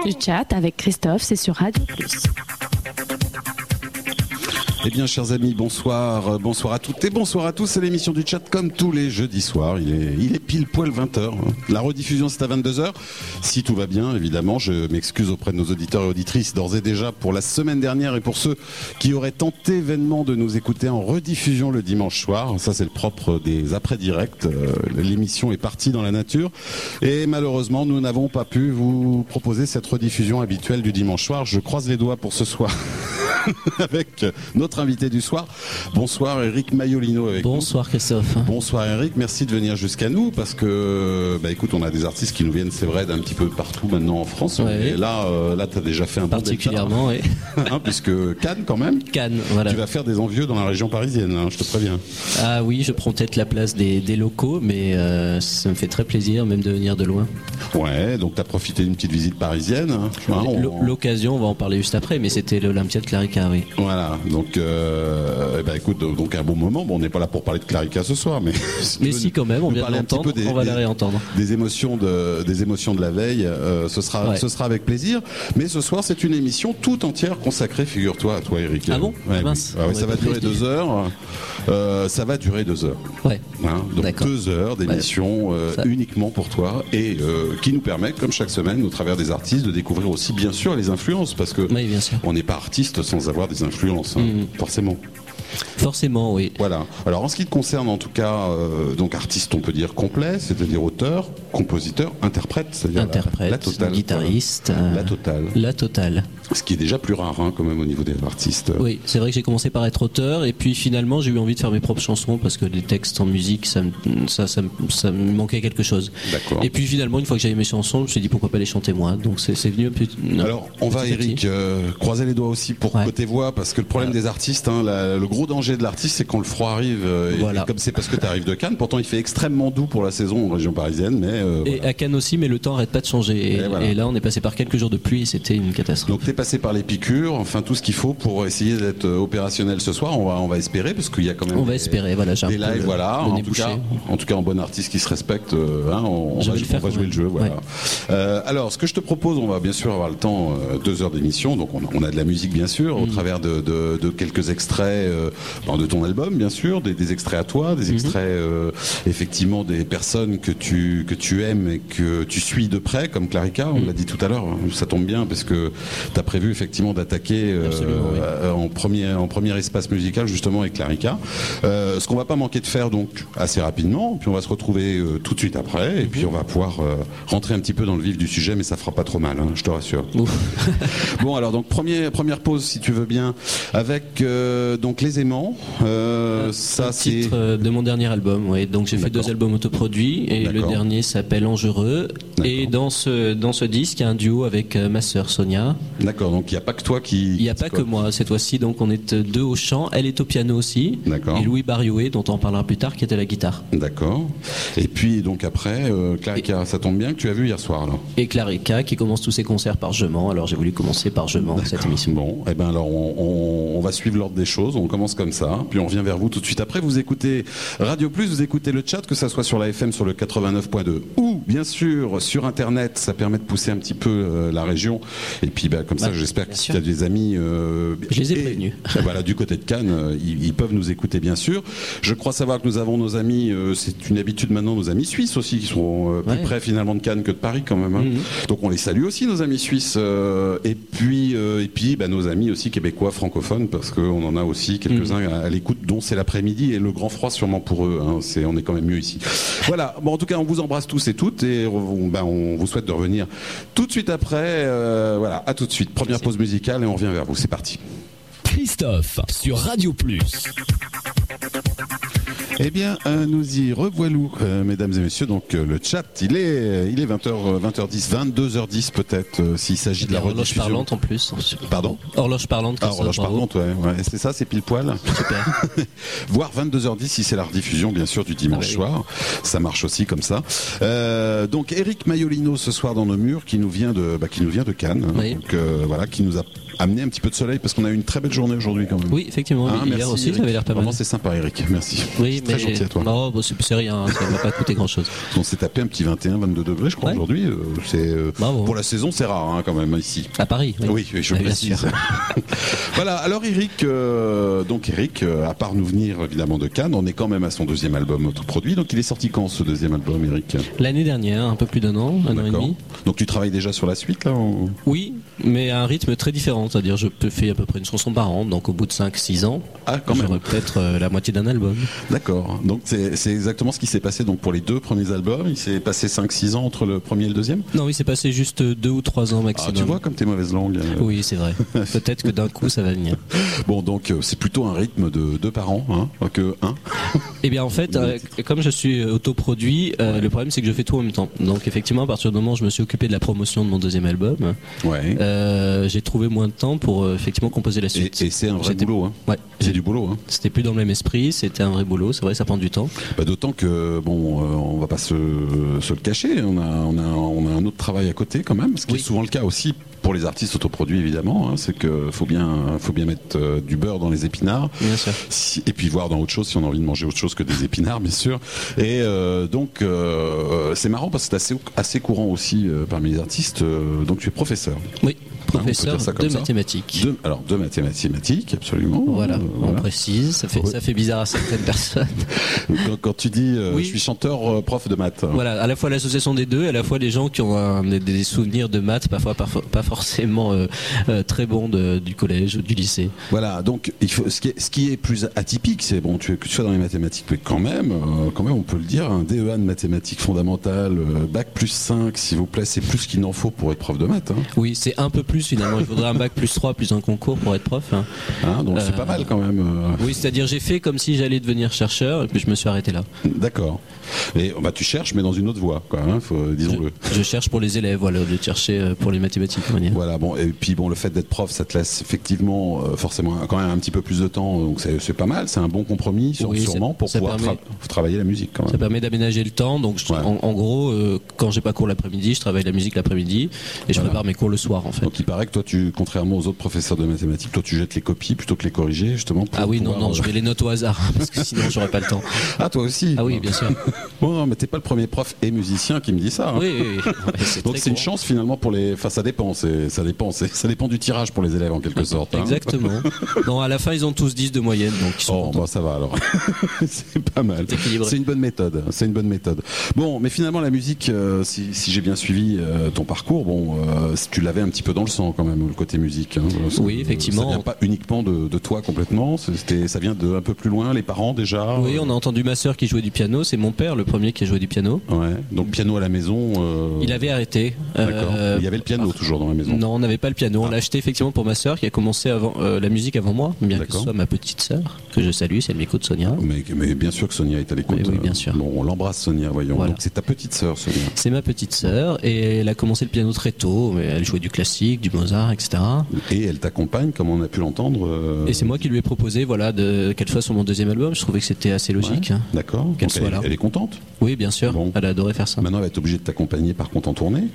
Du chat avec Christophe, c'est sur Radio Plus. Eh bien, chers amis, bonsoir à toutes et bonsoir à tous. C'est l'émission du chat comme tous les jeudis soirs. Il est pile poil 20h. La rediffusion, c'est à 22h. Si tout va bien, évidemment, je m'excuse auprès de nos auditeurs et auditrices d'ores et déjà pour la semaine dernière et pour ceux qui auraient tenté vainement de nous écouter en rediffusion le dimanche soir. Ça, c'est le propre des après-directs. L'émission est partie dans la nature et malheureusement, nous n'avons pas pu vous proposer cette rediffusion habituelle du dimanche soir. Je croise les doigts pour ce soir. Avec notre invité du soir. Bonsoir Eric Maiolino avec Bonsoir nous. Christophe. Bonsoir Eric, merci de venir jusqu'à nous parce que écoute, on a des artistes qui nous viennent, c'est vrai, d'un petit peu partout maintenant en France. Ouais. Et là tu as déjà fait un bon particulièrement, oui. Puisque Cannes quand même. Cannes, voilà. Tu vas faire des envieux dans la région parisienne, je te préviens. Ah oui, je prends peut-être la place des locaux, mais ça me fait très plaisir même de venir de loin. Ouais, donc tu as profité d'une petite visite parisienne. L'occasion, on va en parler juste après, mais c'était l'Olympia de Clarica. Oui. Voilà, donc écoute, donc un bon moment. Bon, on n'est pas là pour parler de Clarica ce soir, mais si quand même, on vient de l'entendre, on va la réentendre. Des émotions de la veille, ce sera avec plaisir. Mais ce soir, c'est une émission tout entière consacrée, figure-toi, à toi, Eric. Ah bon? Ouais, mince. Oui. Ça va durer 2 heures. Ça va durer 2 heures. Ouais. Donc d'accord. 2 heures d'émission uniquement pour toi et qui nous permet, comme chaque semaine, au travers des artistes, de découvrir aussi bien sûr les influences, parce que oui, bien sûr. On n'est pas artiste sans avoir des influences, forcément. Forcément, oui. Voilà. Alors en ce qui te concerne, en tout cas, donc artiste, on peut dire complet, c'est-à-dire auteur, compositeur, interprète, c'est-à-dire la totale, guitariste, la totale. Ce qui est déjà plus rare, quand même, au niveau des artistes. Oui, c'est vrai que j'ai commencé par être auteur, et puis finalement j'ai eu envie de faire mes propres chansons parce que les textes en musique, ça me manquait quelque chose. D'accord. Et puis finalement, une fois que j'avais mes chansons, je me suis dit pourquoi pas les chanter moi. Donc c'est venu un peu. Alors on va, Eric, croiser les doigts aussi pour côté voix, parce que le problème des artistes, le gros danger de l'artiste, c'est quand le froid arrive. Et comme c'est parce que tu arrives de Cannes, pourtant il fait extrêmement doux pour la saison en région parisienne, mais et à Cannes aussi, mais le temps arrête pas de changer. Et là, on est passé par quelques jours de pluie et c'était une catastrophe. Donc t'es passé par les piqûres, enfin tout ce qu'il faut pour essayer d'être opérationnel ce soir. On va espérer, parce qu'il y a quand même des lives, voilà. En tout cas, en bon artiste qui se respecte, on va jouer le jeu. Voilà. Ouais. Alors, ce que je te propose, on va bien sûr avoir le temps, 2 heures d'émission. Donc on a de la musique bien sûr, au travers de quelques extraits de ton album, bien sûr, des extraits à toi, des extraits effectivement des personnes que tu aimes et que tu suis de près, comme Clarica, on l'a dit tout à l'heure. Ça tombe bien parce que tu as prévu effectivement d'attaquer en premier espace musical justement avec Clarica. Ce qu'on va pas manquer de faire donc assez rapidement, puis on va se retrouver tout de suite après, et puis on va pouvoir rentrer un petit peu dans le vif du sujet, mais ça fera pas trop mal, je te rassure. Bon, alors donc première pause, si tu veux bien, avec donc Les Aimants. Ça c'est titre de mon dernier album. Ouais. Donc j'ai fait 2 albums autoproduits et le dernier s'appelle Angereux. Et dans ce disque, il y a un duo avec ma sœur Sonia. D'accord. Donc il n'y a pas que toi qui. Il n'y a pas que moi cette fois-ci. Donc on est 2 au chant. Elle est au piano aussi. D'accord. Et Louis Barriouet, dont on parlera plus tard, qui est à la guitare. D'accord. Et puis donc après, Clarica, ça tombe bien que tu as vu hier soir là. Et Clarica qui commence tous ses concerts par Je mens. Alors j'ai voulu commencer par Je mens cette émission. Bon, et ben alors on va suivre l'ordre des choses. On commence comme ça, puis on revient vers vous tout de suite après. Vous écoutez Radio Plus, vous écoutez le chat, que ça soit sur la FM sur le 89.2 ou bien sûr sur Internet. Ça permet de pousser un petit peu la région. Et puis comme ça, j'espère que si tu as des amis, je les ai prévenus. Voilà, du côté de Cannes, ils peuvent nous écouter bien sûr. Je crois savoir que nous avons nos amis, c'est une habitude maintenant, nos amis suisses aussi qui sont plus près finalement de Cannes que de Paris quand même. Donc on les salue aussi, nos amis suisses. Et puis nos amis aussi québécois francophones, parce qu'on en a aussi quelques-uns à l'écoute, dont c'est l'après-midi et le grand froid sûrement pour eux. On est quand même mieux ici. Voilà. Bon, en tout cas, on vous embrasse tous et toutes et on vous souhaite de revenir tout de suite après. Voilà, à tout de suite. Première pause musicale et on revient vers vous. C'est parti. Christophe sur Radio Plus. Eh bien, nous y revoilou, mesdames et messieurs. Donc, le chat, il est 20h10, 22h10 peut-être, s'il s'agit de la rediffusion. Horloge parlante en plus. Pardon ? Horloge parlante. Horloge parlante, ouais. C'est ça, c'est pile poil. Super. Voire 22h10 si c'est la rediffusion, bien sûr, du dimanche soir. Ça marche aussi comme ça. Donc, Eric Maiolino ce soir dans nos murs, qui nous vient de Cannes. Oui. Donc, voilà, qui nous a amener un petit peu de soleil parce qu'on a eu une très belle journée aujourd'hui quand même. Oui, effectivement. Hier merci, aussi, Eric. ça avait l'air pas mal. Vraiment, c'est sympa, Eric. Merci. Oui, c'est très gentil à toi. Non, bon, c'est rien, ça ne va pas coûter grand-chose. On s'est tapé un petit 21-22 degrés, je crois, aujourd'hui. Pour la saison, c'est rare quand même ici. À Paris. Oui, je précise. Voilà, alors Eric, à part nous venir évidemment de Cannes, on est quand même à son deuxième album autoproduit. Donc il est sorti quand ce deuxième album, Eric ? L'année dernière, un peu plus d'un an et demi. Donc tu travailles déjà sur la suite là Oui, mais à un rythme très différent. C'est-à-dire je fais à peu près une chanson par an. Donc au bout de 5-6 ans, j'aurai peut-être la moitié d'un album. D'accord. Donc c'est exactement ce qui s'est passé donc, pour les deux premiers albums. Il s'est passé 5-6 ans entre le premier et le deuxième ? Non, il s'est passé juste 2 ou 3 ans maximum. Tu vois comme t'es mauvaise langue. Oui, c'est vrai. Peut-être que d'un coup ça va venir. Bon, donc c'est plutôt un rythme de 2 par an que 1. Eh bien en fait, comme je suis autoproduit, le problème c'est que je fais tout en même temps. Donc effectivement, à partir du moment où je me suis occupé de la promotion de mon deuxième album, j'ai trouvé moins de temps pour effectivement composer la suite. Et c'est un vrai boulot. Ouais. C'est du boulot. C'était plus dans le même esprit, c'était un vrai boulot. C'est vrai, ça prend du temps. D'autant que on va pas se le cacher. On a un autre travail à côté quand même, ce qui est souvent le cas aussi. Pour les artistes autoproduits évidemment, c'est que faut bien mettre du beurre dans les épinards. Bien sûr. Et puis voir dans autre chose si on a envie de manger autre chose que des épinards, bien sûr. Et donc c'est marrant parce que c'est assez courant aussi parmi les artistes. Donc tu es professeur. Oui. Professeur de mathématiques. De mathématiques, absolument. Voilà, on précise. Ça fait bizarre à certaines personnes. Quand tu dis je suis chanteur, prof de maths. Voilà, à la fois l'association des deux, à la fois les gens qui ont des souvenirs de maths, parfois pas forcément très bons du collège ou du lycée. Voilà, donc ce qui est plus atypique, c'est que tu sois dans les mathématiques, mais quand même on peut le dire, un DEA de mathématiques fondamentales, bac plus 5, s'il vous plaît, c'est plus qu'il n'en faut pour être prof de maths. Oui, c'est un peu plus finalement, il faudrait un bac plus 3 plus un concours pour être prof. Donc c'est pas mal quand même. Oui, c'est-à-dire j'ai fait comme si j'allais devenir chercheur et puis je me suis arrêté là. D'accord. Et tu cherches mais dans une autre voie, quoi, disons-le. Je cherche pour les élèves, voilà, au lieu de chercher pour les mathématiques. Voilà, et puis le fait d'être prof, ça te laisse effectivement forcément quand même un petit peu plus de temps, donc c'est pas mal, c'est un bon compromis sûrement pour pouvoir travailler la musique quand même. Ça permet d'aménager le temps, donc en gros, quand j'ai pas cours l'après-midi, je travaille la musique l'après-midi et je prépare mes cours le soir en fait. Donc il paraît que toi, contrairement aux autres professeurs de mathématiques, toi tu jettes les copies plutôt que les corriger justement. Non, je mets les notes au hasard parce que sinon j'aurais pas le temps. Ah, toi aussi. Ah oui, bien sûr. Bon, non, mais t'es pas le premier prof et musicien qui me dit ça. Oui. Donc c'est une chance finalement pour les. Enfin, ça dépend du tirage pour les élèves en quelque sorte. Exactement. Non, à la fin ils ont tous 10 de moyenne, donc ils sont ça va alors. C'est pas mal. C'est une bonne méthode. Bon, mais finalement la musique, si j'ai bien suivi ton parcours, tu l'avais un petit peu dans le sang quand même, le côté musique. Oui, effectivement. Ça vient pas uniquement de toi complètement, ça vient de un peu plus loin, les parents déjà. Oui, on a entendu ma sœur qui jouait du piano, c'est mon père le premier qui a joué du piano. Ouais. Donc piano à la maison. Il avait arrêté. D'accord. Il y avait le piano toujours dans la maison. Non, on n'avait pas le piano. On l'a acheté effectivement pour ma sœur qui a commencé la musique avant moi, bien que ce soit ma petite sœur que je salue si elle m'écoute, Sonia. Mais bien sûr que Sonia est à l'écoute. Oui, bien sûr. Bon, on l'embrasse Sonia, voyons. Voilà. Donc c'est ta petite sœur, Sonia. C'est ma petite sœur et elle a commencé le piano très tôt. Mais elle jouait du classique, du Mozart, etc. Et elle t'accompagne, comme on a pu l'entendre. Et c'est moi qui lui ai proposé, qu'elle soit sur mon deuxième album. Je trouvais que c'était assez logique. Ouais, d'accord. Qu'elle soit là. Elle est contente. Oui, bien sûr. Bon. Elle a adoré faire ça. Maintenant, elle va être obligée de t'accompagner par contre en tournée.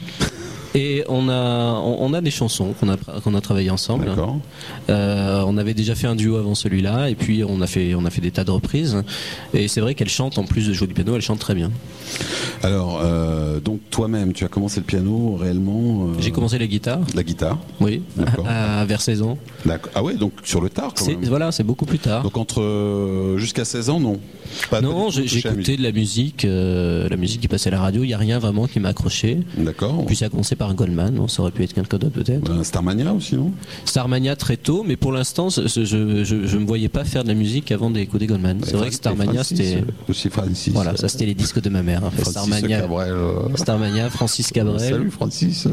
Et on a des chansons qu'on a travaillé ensemble. D'accord. On avait déjà fait un duo avant celui-là, et puis on a fait des tas de reprises. Et c'est vrai qu'elle chante, en plus de jouer du piano, elle chante très bien. Alors, donc toi-même, tu as commencé le piano réellement J'ai commencé la guitare. La guitare. Oui. Vers 16 ans. D'accord. Ah ouais, donc sur le tard quand même. Voilà, c'est beaucoup plus tard. Donc jusqu'à 16 ans, non. Non, j'écoutais de la musique qui passait à la radio. Il n'y a rien vraiment qui m'a accroché. D'accord. Puis ça a commencé par Goldman, ça aurait pu être quelqu'un d'autre peut-être. Starmania aussi, non? Starmania très tôt, mais pour l'instant, je me voyais pas faire de la musique avant d'écouter Goldman. C'est vrai que Starmania, c'était aussi Francis. Voilà, ça c'était les disques de ma mère. Starmania, Francis Cabrel. Salut Francis.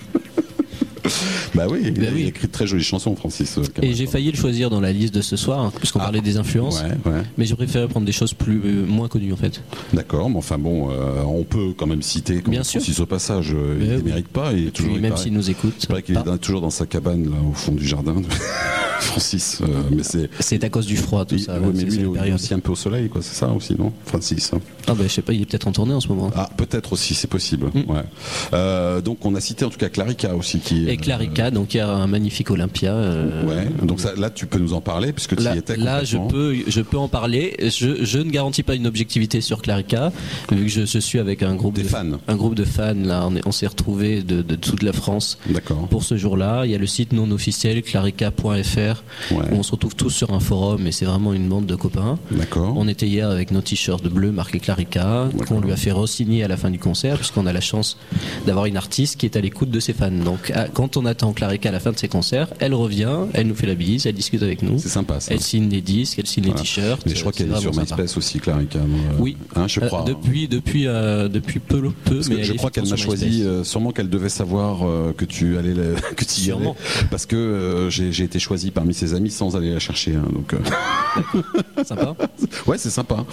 Bah oui, il a écrit de très jolies chansons, Francis. Et j'ai failli le choisir dans la liste de ce soir, puisqu'on parlait des influences. Ouais. Mais j'ai préféré prendre des choses moins connues en fait. D'accord, mais enfin bon, on peut quand même citer Francis au passage. Il ne mérite pas. Même s'il nous écoute. C'est vrai qu'il est toujours dans sa cabane là, au fond du jardin. Francis, mais c'est à cause du froid tout ça. Oui, mais lui il est aussi un peu au soleil, quoi. C'est ça aussi, non, Francis? Ah je sais pas, il est peut-être en tournée en ce moment. Ah, peut-être aussi, c'est possible. Ouais. Donc on a cité en tout cas Clarica aussi qui. Et Clarica, donc il y a un magnifique Olympia. Ouais. Donc ça, là tu peux nous en parler puisque tu y étais. Là je peux en parler. Je ne garantis pas une objectivité sur Clarica vu que je suis avec un groupe de fans. Là, on s'est retrouvés de toute la France. D'accord. Pour ce jour-là, il y a le site non officiel clarica.fr où on se retrouve tous sur un forum et c'est vraiment une bande de copains. D'accord. On était hier avec nos t-shirts bleus marqués Clarica qu'on lui a fait re-signer à la fin du concert puisqu'on a la chance d'avoir une artiste qui est à l'écoute de ses fans. Donc quand on attend Clarica à la fin de ses concerts, elle revient, elle nous fait la bise, elle discute avec nous. C'est sympa ça. Elle signe les disques, elle signe les t-shirts. Mais je crois qu'elle est sur MySpace aussi, Clarica. Oui. Je crois. Depuis peu. Parce que je crois qu'elle m'a choisi. Sûrement qu'elle devait savoir que tu allais que tu y allais. Parce que j'ai été choisi parmi ses amis sans aller la chercher. Donc. Sympa. Ouais, c'est sympa.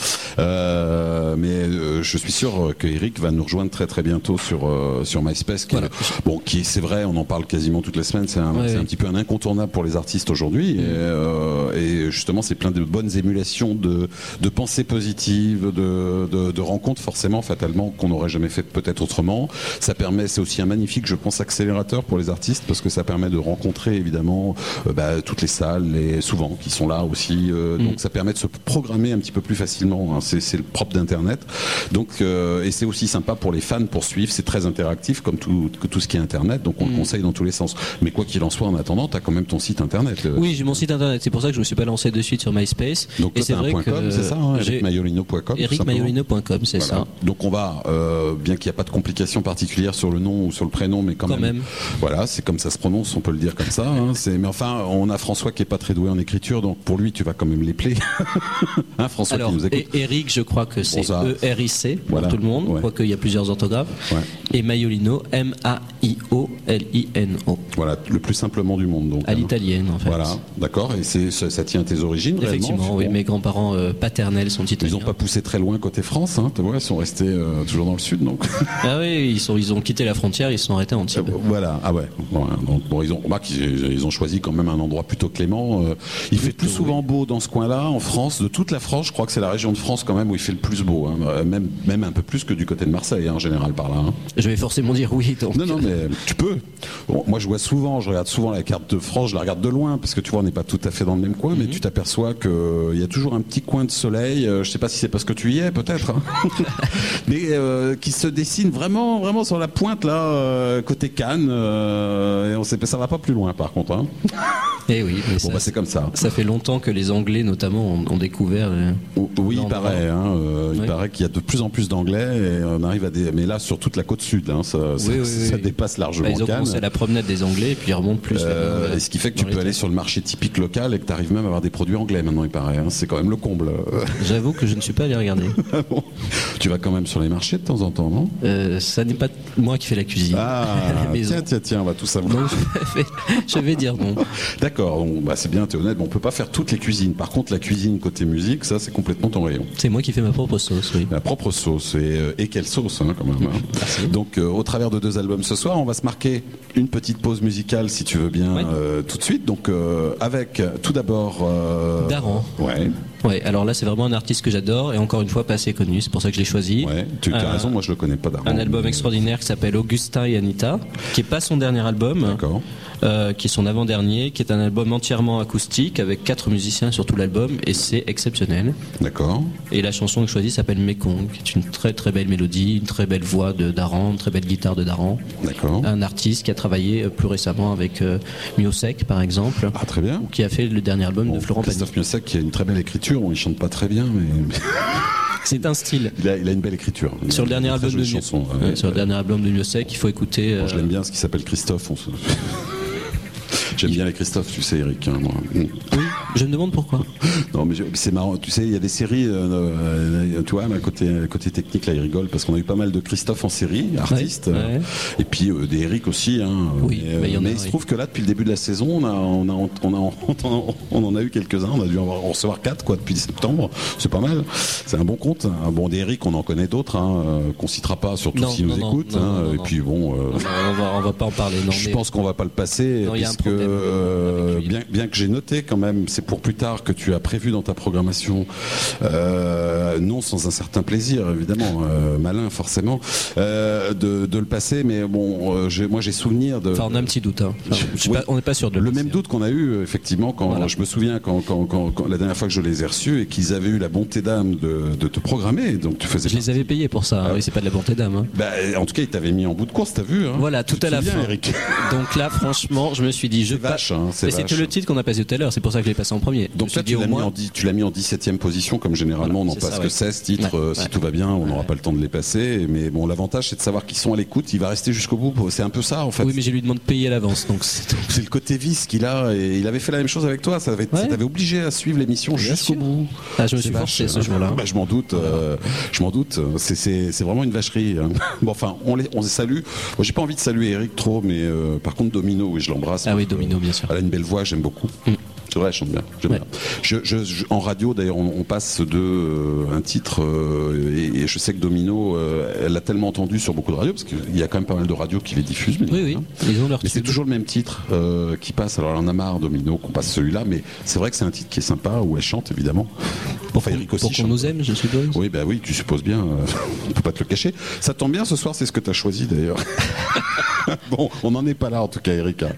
Mais je suis sûr que Eric va nous rejoindre très très bientôt sur MySpace. Qui c'est vrai, on en parle quasiment toutes les semaines. C'est un petit peu un incontournable pour les artistes aujourd'hui. Et justement, c'est plein de bonnes émulations de pensées positives, de rencontres forcément, fatalement, qu'on n'aurait jamais fait peut-être autrement. Ça permet, c'est aussi un magnifique, je pense, accélérateur pour les artistes parce que ça permet de rencontrer évidemment toutes les salles, souvent qui sont là aussi. Donc ça permet de se programmer un petit peu plus facilement. Hein. C'est le propre d'Internet. Donc et c'est aussi sympa pour les fans pour suivre. C'est très interactif comme tout ce qui est Internet. Donc on le conseille dans tous les sens. Mais quoi qu'il en soit, en attendant, t'as quand même ton site Internet. Oui, j'ai mon site Internet. C'est pour ça que je me suis pas lancé de suite sur MySpace. Donc et c'est vrai que c'est ça, hein, ericmaiolino.com. ericmaiolino.com, c'est ça. Donc on va, bien qu'il n'y a pas de complications particulières sur le nom ou sur le prénom, mais quand même. Voilà, c'est comme ça se prononce, on peut le dire comme ça. Hein, mais enfin, on a François qui est pas très doué en écriture, donc pour lui, tu vas quand même l'épeler. Hein, François. Alors, qui nous écoute. Et Eric, je crois que c'est ERIC pour tout le monde, quoique il y a plusieurs orthographes. Ouais. Et Maiolino, MAIOLINO. Voilà, le plus simplement du monde. Donc, à l'italienne, en fait. Voilà, d'accord. Et ça tient à tes origines, effectivement, oui. Mes grands-parents paternels sont italiens. Ils n'ont pas poussé très loin côté France, hein, tu vois, ils sont restés toujours dans le sud, donc. Ah oui, ils ont quitté la frontière, ils se sont arrêtés en Antibes. Voilà, ah ouais. Donc, ils ont choisi quand même un endroit plutôt clément. Il fait plus souvent beau dans ce coin-là, en France, de toute la France. Je crois que c'est la région de France quand même où il fait le plus beau, hein, même un peu plus que du côté de Marseille, hein, en général par là. Hein. Je vais forcément dire oui. Donc. Non, mais tu peux. Bon, moi, je regarde souvent la carte de France, je la regarde de loin parce que tu vois, on n'est pas tout à fait dans le même coin, mais tu t'aperçois qu'il y a toujours un petit coin de soleil. Je sais pas si c'est parce que tu y es, peut-être, hein. Mais qui se dessine vraiment, vraiment sur la pointe là, côté Cannes. Et ça va pas plus loin, par contre. Hein. Eh oui, mais c'est comme ça. Ça fait longtemps que les Anglais, notamment, ont découvert. Oui, il paraît. Hein, il paraît qu'il y a de plus en plus d'Anglais et on arrive à mais là sur toute la côte sud, hein, ça dépasse largement. Ils ont commencé la promenade des Anglais et puis ils remontent plus. Et ce qui fait que tu peux aller sur le marché typique local et que tu arrives même à avoir des produits anglais maintenant, il paraît. Hein, c'est quand même le comble. J'avoue que je ne suis pas allé regarder. Bon. Tu vas quand même sur les marchés de temps en temps, non? Ça n'est pas moi qui fais la cuisine. Ah, tiens, on va tout savoir. Donc, je vais dire non. D'accord, c'est bien, t'es honnête. Bon, on peut pas faire toutes les cuisines. Par contre, la cuisine côté musique, ça, c'est complètement ton rayon. C'est moi qui fais ma propre sauce, oui. La propre sauce, et quelle sauce, hein, quand même. Hein. Donc, au travers de 2 albums ce soir, on va se marquer une petite pause musicale, si tu veux bien, tout de suite. Donc, avec tout d'abord... Daran. Ouais. Ouais, alors là c'est vraiment un artiste que j'adore et encore une fois pas assez connu, c'est pour ça que je l'ai choisi. Ouais, tu as raison, moi je le connais pas d'avant. Un album extraordinaire qui s'appelle Augustin et Anita, qui est pas son dernier album, qui est son avant-dernier, qui est un album entièrement acoustique avec 4 musiciens sur tout l'album et c'est exceptionnel. D'accord. Et la chanson que je choisis s'appelle Mekong, qui est une très très belle mélodie, une très belle voix de Daran, une très belle guitare de Daran. D'accord. Un artiste qui a travaillé plus récemment avec Miosek par exemple. Ah très bien. Qui a fait le dernier album de Florent Pagny. Christophe Miosek qui a une très belle écriture. Il chante pas très bien, mais c'est un style. Il a une belle écriture. Sur le dernier album sur le dernier album de Miosek, il faut écouter. Je l'aime bien, ce qui s'appelle Christophe. J'aime bien les Christophe, tu sais, Eric. Hein, moi. Oui. Je me demande pourquoi. Non, mais c'est marrant. Tu sais, il y a des séries, tu vois, côté technique, là, il rigole parce qu'on a eu pas mal de Christophe en série, artiste, et puis des Eric aussi. Hein, oui, mais il se trouve que là, depuis le début de la saison, on en a eu quelques-uns. On a dû en recevoir 4 depuis septembre. C'est pas mal. C'est un bon compte. Bon, des Eric, on en connaît d'autres, qu'on citera pas, surtout s'ils nous écoutent. Et puis bon, on va pas en parler. Je pense qu'on va pas le passer, puisque bien que j'ai noté quand même, c'est pour plus tard que tu as prévu dans ta programmation, non sans un certain plaisir évidemment, malin forcément, de le passer, mais bon, moi j'ai souvenir de. Enfin, on a un petit doute. On n'est pas sûr de le même doute qu'on a eu effectivement quand je me souviens quand la dernière fois que je les ai reçus et qu'ils avaient eu la bonté d'âme de te programmer, donc tu faisais. Je les avais payés pour ça. Oui, c'est pas de la bonté d'âme. En tout cas, ils t'avaient mis en bout de course, t'as vu. Voilà, tout à la fin. Eric. Donc là, franchement, je me suis dit, c'était le titre qu'on a passé tout à l'heure. C'est pour ça que je l'ai passé en premier. Donc là, tu l'as mis en 17e position, comme généralement on n'en passe que 16 titres. Si tout va bien, on n'aura pas le temps de les passer. Mais bon, l'avantage, c'est de savoir qu'ils sont à l'écoute. Il va rester jusqu'au bout. C'est un peu ça, en fait. Oui, mais je lui demande de payer à l'avance. Donc c'est le côté vice qu'il a. Et il avait fait la même chose avec toi. Ça t'avait obligé à suivre l'émission jusqu'au bout. Je me suis forcé ce jour-là. Je m'en doute. C'est vraiment une vacherie. Bon, enfin, on les salue. Moi, j'ai pas envie de saluer Eric trop, mais par contre, Domino, oui, je l'embrasse. Ah oui, Domino, bien sûr. Elle a une belle voix, j'aime beaucoup. C'est vrai, elle chante bien. Bien. En radio, d'ailleurs, on passe un titre, et je sais que Domino, elle l'a tellement entendu sur beaucoup de radios, parce qu'il y a quand même pas mal de radios qui les diffusent. Oui, ils ont leur mais c'est toujours le même titre qui passe. Alors, elle en a marre, Domino, qu'on passe celui-là, mais c'est vrai que c'est un titre qui est sympa, où elle chante, évidemment. Enfin, Eric aussi. Pour qu'on nous aime, je suppose. Oui, oui, tu supposes bien. On peut pas te le cacher. Ça tombe bien, ce soir, c'est ce que tu as choisi, d'ailleurs. Bon, on n'en est pas là, en tout cas, Erika.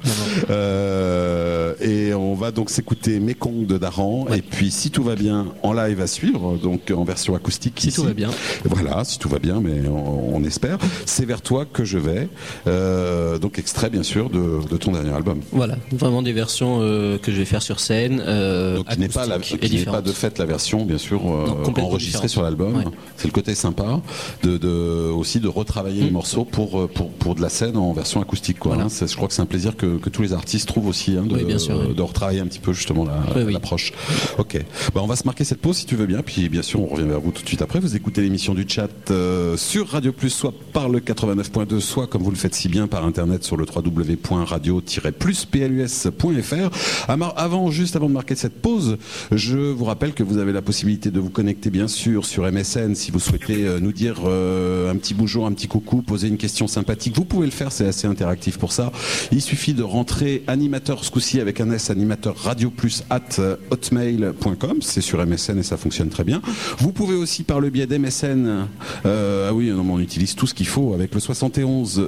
Et on va donc s'écouter Mekong de Daran, et puis si tout va bien, en live à suivre, donc en version acoustique. Si tout va bien. Voilà, si tout va bien, mais on espère. C'est vers toi que je vais. Donc extrait bien sûr de ton dernier album. Voilà, vraiment des versions que je vais faire sur scène. Donc qui n'est pas de fait la version bien sûr enregistrée sur l'album. Ouais. C'est le côté sympa aussi de retravailler les morceaux pour de la scène en version acoustique. Voilà. Je crois que c'est un plaisir que tous les artistes trouvent aussi de retravailler un petit peu justement l'approche. Ok, on va se marquer cette pause si tu veux bien, puis bien sûr on revient vers vous tout de suite après. Vous écoutez l'émission du chat sur Radio Plus, soit par le 89.2, soit comme vous le faites si bien par internet sur le www.radio-plus.fr. Juste avant de marquer cette pause, je vous rappelle que vous avez la possibilité de vous connecter bien sûr sur MSN si vous souhaitez nous dire un petit bonjour, un petit coucou, poser une question sympathique. Vous pouvez le faire, c'est assez interactif pour ça. Il suffit de rentrer animateur ce coup-ci avec un S, animateur radioplus@hotmail.com. C'est sur MSN et ça fonctionne très bien. Vous pouvez aussi par le biais d'MSN, on utilise tout ce qu'il faut avec le 71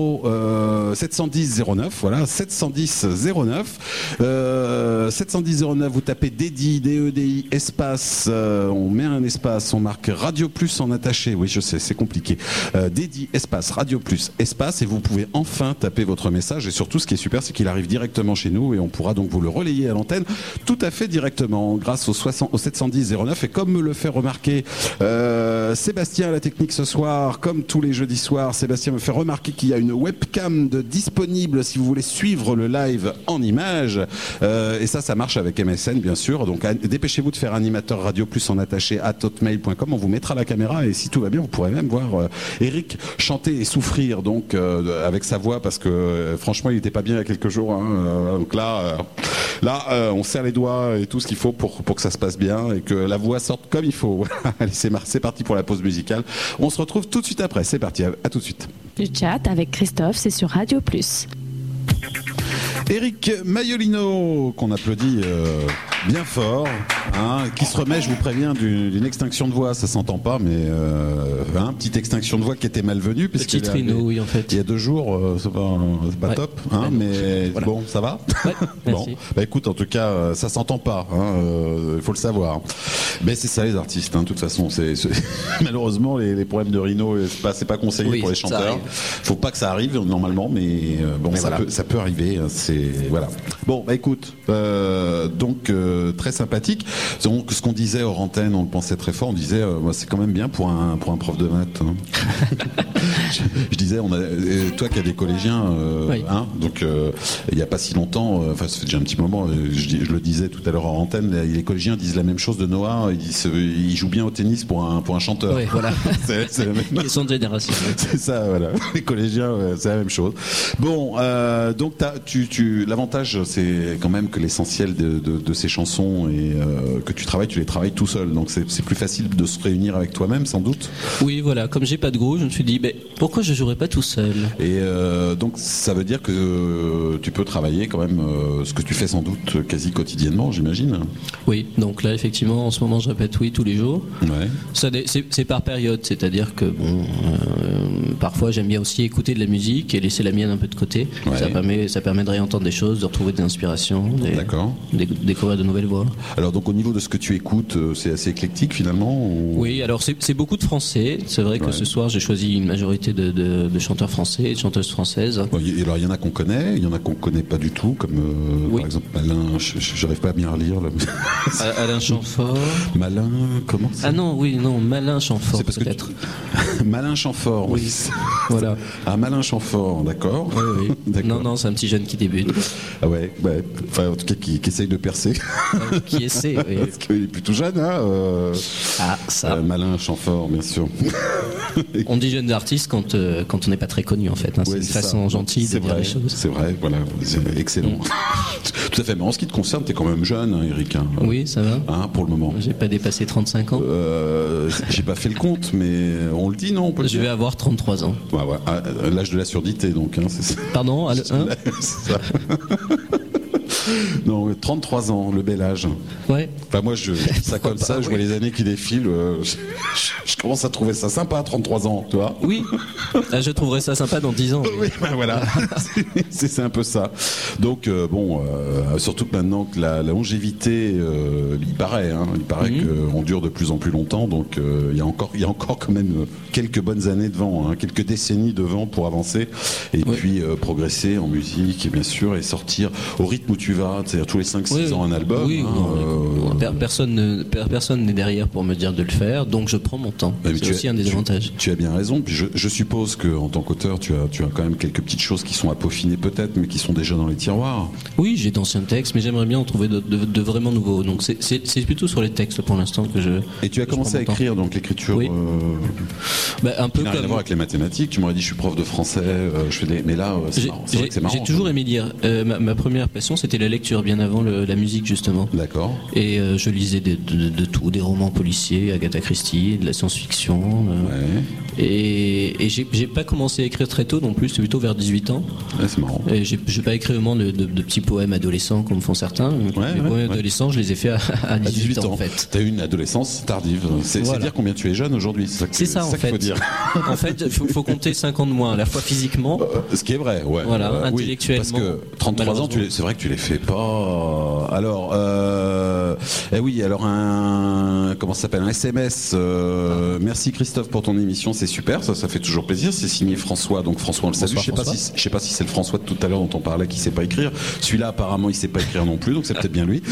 710 09, voilà, 710 09. 710 09, vous tapez DEDI, DEDI, espace, on met un espace, on marque Radio Plus en attaché, oui je sais, c'est compliqué. DEDI, espace, Radio Plus, espace, et vous pouvez enfin taper votre message, et surtout ce qui est super, c'est qu'il arrive directement chez nous, et on pourra donc vous le relayer à l'antenne tout à fait directement, grâce au 710 09, et comme me le fait remarquer Sébastien à la technique ce soir, comme tous les jeudis soirs, Sébastien me fait remarquer qu'il y a une webcam disponible si vous voulez suivre le live en images, et ça marche avec MSN bien sûr, donc dépêchez-vous de faire animateur Radio Plus en attaché @hotmail.com, on vous mettra la caméra, et si tout va bien vous pourrez même voir Eric chanter et souffrir donc avec sa voix, parce que franchement il n'était pas bien il y a quelques jours, donc là on serre les doigts et tout ce qu'il faut pour que ça se passe bien et que la voix sorte comme il faut. Allez, c'est parti pour la pause musicale, on se retrouve tout de suite après, c'est parti, à tout de suite. Le chat avec Christophe, c'est sur Radio Plus. Eric Maiolino, qu'on applaudit bien fort, qui se remet, je vous préviens, d'une extinction de voix, ça s'entend pas, mais petite extinction de voix qui était malvenue. Petit rhino, oui, en fait. Il y a 2 jours, c'est pas top, mais voilà. Bon, ça va. Bon, écoute, en tout cas, ça s'entend pas, il faut le savoir. Mais c'est ça les artistes, de toute façon, malheureusement les problèmes de rhino, c'est pas conseillé pour les chanteurs. Faut pas que ça arrive normalement, mais ça peut arriver. Voilà. Bon, écoute, donc très sympathique. Donc ce qu'on disait hors antenne, on le pensait très fort. On disait, c'est quand même bien pour un prof de maths. Je disais, toi qui as des collégiens, donc il n'y a pas si longtemps, ça fait déjà un petit moment, je le disais tout à l'heure en antenne, les collégiens disent la même chose de Noah, ils jouent bien au tennis pour un chanteur. Oui, voilà. c'est la même... Ils sont de génération. C'est ça, voilà. Les collégiens, c'est la même chose. Bon, donc l'avantage, c'est quand même que l'essentiel de ces chansons et que tu les travailles tout seul, donc c'est plus facile de se réunir avec toi-même, sans doute. Oui, voilà. Comme j'ai pas de groupe, je me suis dit, pourquoi je jouerais pas tout seul ? Et donc ça veut dire que tu peux travailler quand même ce que tu fais sans doute quasi quotidiennement, j'imagine. Oui, donc là effectivement en ce moment je répète tous les jours. Ouais. C'est par période, c'est-à-dire que parfois j'aime bien aussi écouter de la musique et laisser la mienne un peu de côté. Ouais. Ça permet de réentendre des choses, de retrouver des inspirations, découvrir de nouvelles voix. Alors donc au niveau de ce que tu écoutes, c'est assez éclectique finalement ou... Oui, alors c'est beaucoup de français. C'est vrai que ce soir j'ai choisi une majorité de chanteurs français et de chanteuses françaises. Ouais, alors il y en a qu'on connaît, il y en a qu'on connaît pas du tout, comme par exemple Malin, j'arrive pas à bien relire là. Alain Chamfort. Malin, comment ça ? Ah non, Malin Chamfort. C'est parce peut-être. Malin Chamfort, oui. Voilà. Ah, Malin Chamfort, d'accord. Oui. D'accord. Non, c'est un petit jeune qui débute. Ah ouais, enfin en tout cas qui essaye de percer. Qui essaie, oui. Parce qu'il est plutôt jeune, hein. Ça. Malin Chamfort, bien sûr. On dit jeune artiste quand on n'est pas très connu en fait. C'est une façon gentille de dire les choses. C'est vrai, voilà, c'est excellent. Tout à fait. Mais en ce qui te concerne, t'es quand même jeune, hein, Eric. Hein. Oui, ça va. Hein, pour le moment. J'ai pas dépassé 35 ans. J'ai pas fait le compte, mais on le dit, non, on peut le dire. Je vais avoir 33 ans. Ouais. L'âge de la surdité, donc. Hein, c'est ça. Pardon, c'est ça. Non, 33 ans, le bel âge. Ouais. Enfin, moi, je ça comme ça, je vois les années qui défilent. Je commence à trouver ça sympa à 33 ans, tu vois. Oui. Je trouverais ça sympa dans 10 ans. Oui, voilà. c'est un peu ça. Donc, surtout que maintenant que la longévité, il paraît qu'on dure de plus en plus longtemps. Donc, il y a encore quand même quelques bonnes années devant, hein, quelques décennies devant pour avancer et puis progresser en musique, et bien sûr, et sortir au rythme où tu vas, c'est-à-dire tous les 5-6 ans un album. Oui, personne n'est derrière pour me dire de le faire, donc je prends mon temps. C'est aussi un des avantages. Tu as bien raison. Puis je suppose qu'en tant qu'auteur, tu as quand même quelques petites choses qui sont à peaufiner peut-être, mais qui sont déjà dans les tiroirs. Oui, j'ai d'anciens textes, mais j'aimerais bien en trouver de vraiment nouveaux. Donc c'est plutôt sur les textes pour l'instant que je. Et tu as commencé à écrire, donc l'écriture. Oui. Un peu. Qui n'a rien à voir avec les mathématiques. Tu m'aurais dit je suis prof de français, je fais des. Mais là, c'est vrai que c'est marrant. J'ai toujours aimé lire. Ma première passion, c'était la lecture, bien avant la musique justement. D'accord. Et je lisais de tout, des romans policiers, Agatha Christie, de la science-fiction. Et j'ai pas commencé à écrire très tôt non plus, c'est plutôt vers 18 ans. Ouais, c'est marrant. Et j'ai pas écrit vraiment de petits poèmes adolescents comme font certains. Les poèmes adolescents, je les ai faits à 18 ans en fait. T'as eu une adolescence tardive. C'est dire combien tu es jeune aujourd'hui. C'est ça en fait. Faut dire. En fait, faut compter 5 ans de moins, à la fois physiquement. Ce qui est vrai, ouais. Voilà, intellectuellement. Parce que 33 ans, c'est vrai que tu les fais pas. Alors, alors comment ça s'appelle, un SMS. Merci Christophe pour ton émission, c'est super, ça fait toujours plaisir. C'est signé François, donc François on le salue. Je sais pas si c'est le François de tout à l'heure dont on parlait qui sait pas écrire. Celui-là apparemment il sait pas écrire non plus, donc c'est peut-être bien lui.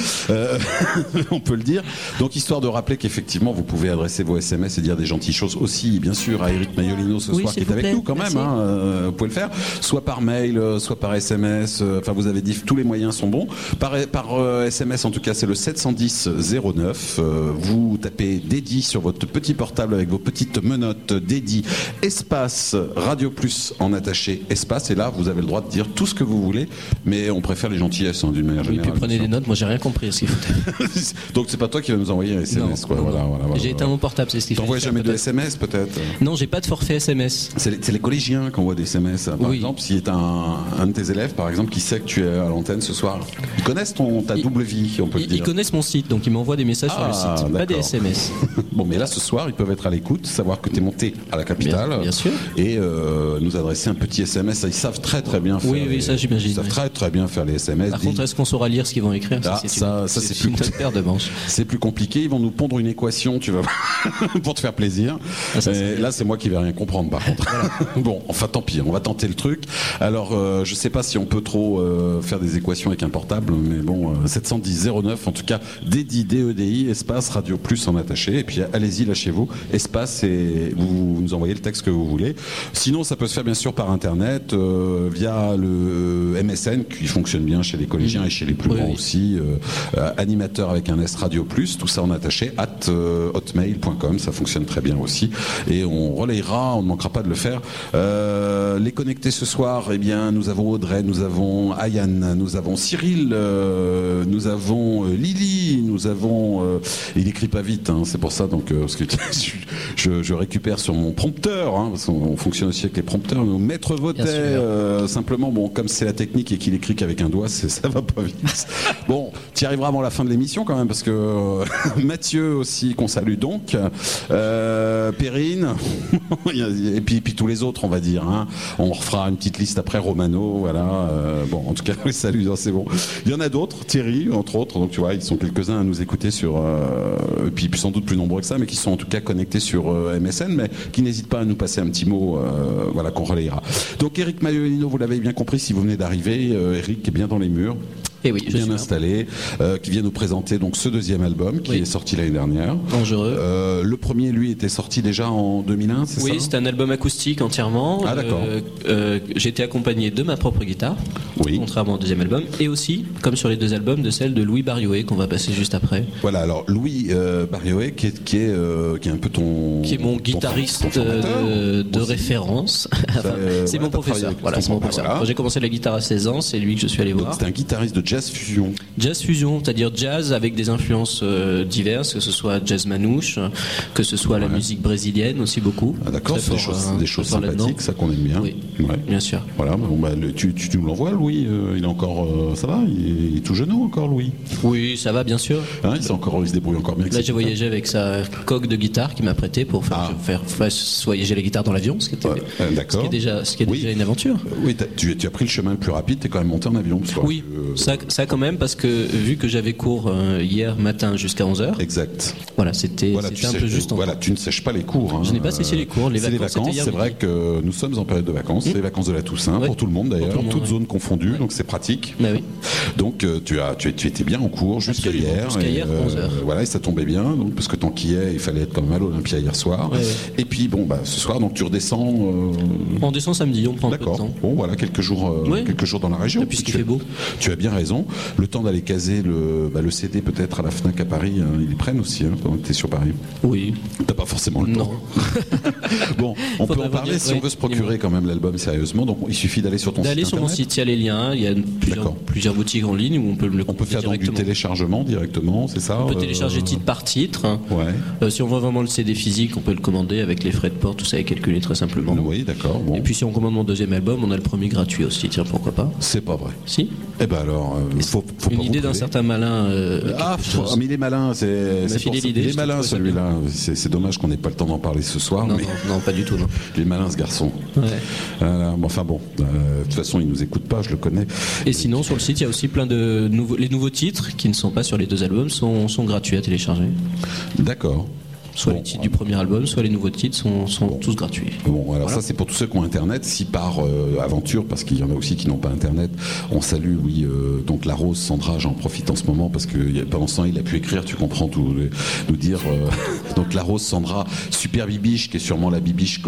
On peut le dire. Donc histoire de rappeler qu'effectivement vous pouvez adresser vos SMS et dire des gentilles choses aussi, bien sûr, à Eric Maiolino ce soir qui est avec nous quand même. Vous pouvez le faire, soit par mail, soit par SMS. Enfin vous avez dit tous les moyens sont bons. Par SMS en tout cas c'est le 710 09. Vous tapez Dédi sur votre petit portable avec vos petites menottes Dédi espace Radio Plus en attaché espace, et là vous avez le droit de dire tout ce que vous voulez, mais on préfère les gentillesses d'une manière générale. Et puis prenez des notes, moi j'ai rien compris à ce qu'il faut. Donc c'est pas toi qui vas nous envoyer un SMS. Voilà. J'ai éteint mon portable, c'est ce qu'il faut. T'envoies jamais de SMS peut-être? Non, j'ai pas de forfait SMS. C'est les collégiens qui envoient des SMS. Par exemple, si tu as un de tes élèves par exemple qui sait que tu es à l'antenne ce soir, ils connaissent ta double vie, on peut le dire. Ils connaissent mon site, donc ils m'envoient des messages sur le site, pas des SMS. Bon, mais là ce soir ils peuvent être à l'écoute, savoir que tu es monté à la capitale, bien sûr, et nous adresser un petit SMS. Ils savent très bien faire. Oui, ça j'imagine. Ils savent très bien faire les SMS. Par contre, est-ce qu'on saura lire ce qu'ils vont écrire? Ça c'est plus une paire de manches. C'est plus compliqué. Ils vont nous pondre une équation, tu vas pour te faire plaisir. Là, c'est moi qui vais rien comprendre par contre. Bon, enfin tant pis, on va tenter le truc. Alors, je sais pas si on peut trop faire des équations avec un un portable, mais bon, 710-09, en tout cas, DEDI, espace Radio Plus en attaché. Et puis allez-y, lâchez-vous, espace, et vous nous envoyez le texte que vous voulez. Sinon, ça peut se faire bien sûr par Internet, via le MSN, qui fonctionne bien chez les collégiens et chez les plus grands aussi. Animateur avec un S Radio Plus, tout ça en attaché, @hotmail.com, ça fonctionne très bien aussi. Et on relayera, on ne manquera pas de le faire. Les connectés ce soir, eh bien, nous avons Audrey, nous avons Ayane, nous avons Cyril, nous avons Lily, nous avons... il écrit pas vite, hein, c'est pour ça, donc parce que je récupère sur mon prompteur, hein, parce qu'on fonctionne aussi avec les prompteurs, nos Maître Votet, simplement, bon, comme c'est la technique et qu'il écrit qu'avec un doigt, ça va pas vite. Bon, tu y arriveras avant la fin de l'émission quand même, parce que Mathieu aussi, qu'on salue donc, Perrine, et puis tous les autres, on va dire, hein. On refera une petite liste après, Romano, voilà, bon, en tout cas, oui, salut, c'est bon. Il y en a d'autres, Thierry, entre autres, donc tu vois, ils sont quelques-uns à nous écouter sur, et puis sans doute plus nombreux que ça, mais qui sont en tout cas connectés sur MSN, mais qui n'hésitent pas à nous passer un petit mot, voilà, qu'on relayera. Donc Eric Maiolino, vous l'avez bien compris, si vous venez d'arriver, Eric est bien dans les murs. Et oui, bien installé, qui vient nous présenter donc ce deuxième album qui est sorti l'année dernière. Dangereux. Le premier, lui, était sorti déjà en 2001, c'est ça ? Oui, c'est un album acoustique entièrement. Ah d'accord. J'ai été accompagné de ma propre guitare, contrairement au deuxième album, et aussi, comme sur les deux albums, de celle de Louis Barioé qu'on va passer juste après. Voilà, alors Louis Barioé, qui est un peu ton... Qui est mon guitariste de référence. Enfin, c'est mon professeur. Voilà, c'est mon professeur. Voilà. Quand j'ai commencé la guitare à 16 ans, c'est lui que je suis allé voir. C'est un guitariste de jazz fusion. Jazz fusion, c'est-à-dire jazz avec des influences diverses, que ce soit jazz manouche, que ce soit la musique brésilienne aussi beaucoup. Ah d'accord, c'est des choses sympathiques, ça qu'on aime bien. Oui, bien sûr. Voilà, bon, bah, tu nous l'envoies, Louis, il est encore, ça va, il est tout genou encore, Louis. Oui, ça va, bien sûr. Hein, il se débrouille encore bien. Là, j'ai voyagé avec sa coque de guitare qu'il m'a prêté pour faire voyager la guitare dans l'avion, ce qui est déjà une aventure. Oui, tu as pris le chemin le plus rapide, t'es quand même monté en avion. Oui, ça quand même, parce que vu que j'avais cours hier matin jusqu'à 11h. Exact. Voilà, c'était un peu juste. Voilà, tu ne sèches pas les cours. Hein. Je n'ai pas séché les cours. Les vacances, c'est vrai que nous sommes en période de vacances, les vacances de la Toussaint, pour tout le monde d'ailleurs, toutes zones confondues, donc c'est pratique. Bah oui. Donc tu étais bien en cours jusqu'à hier. Jusqu'à hier, 11h. Voilà, et ça tombait bien, donc, parce que tant qu'il y est, il fallait être quand même à l'Olympia hier soir. Ouais. Et puis bon, bah, ce soir, donc tu redescends. On descend samedi, on prend un peu de temps. Bon, voilà, quelques jours dans la région. Et puis qu'il fait beau. Tu as bien raison. Le temps d'aller caser le CD peut-être à la Fnac à Paris, ils prennent aussi quand tu es sur Paris. Oui. T'as pas forcément le temps. Bon, on peut en parler si on veut se procurer quand même l'album sérieusement. Donc il suffit d'aller sur ton site internet. D'aller sur mon site, il y a les liens, il y a plusieurs boutiques en ligne où on peut le commander. On peut faire donc du téléchargement directement, c'est ça ? On peut télécharger titre par titre. Ouais. Si on veut vraiment le CD physique, on peut le commander avec les frais de port, tout ça est calculé très simplement. Oui, d'accord. Bon. Et puis si on commande mon deuxième album, on a le premier gratuit aussi. Tiens, pourquoi pas ? C'est pas vrai. Si. Eh ben alors, faut une idée d'un certain malin. Mais il est malin, il est malin celui-là. C'est dommage qu'on n'ait pas le temps d'en parler ce soir. Non, pas du tout. Non. Il est malin ce garçon. Ouais. Enfin bon, de toute façon il nous écoute pas, je le connais. Et sinon sur le site il y a aussi plein de les nouveaux titres qui ne sont pas sur les deux albums sont gratuits à télécharger. D'accord. Soit les titres du premier album, soit les nouveaux titres sont tous gratuits. Bon, alors ça c'est pour tous ceux qui ont Internet. Si par aventure, parce qu'il y en a aussi qui n'ont pas Internet, on salue, donc la Rose Sandra, j'en profite en ce moment parce que pendant ce temps il a pu écrire, tu comprends tout, nous dire. Donc la Rose Sandra, super bibiche, qui est sûrement la bibiche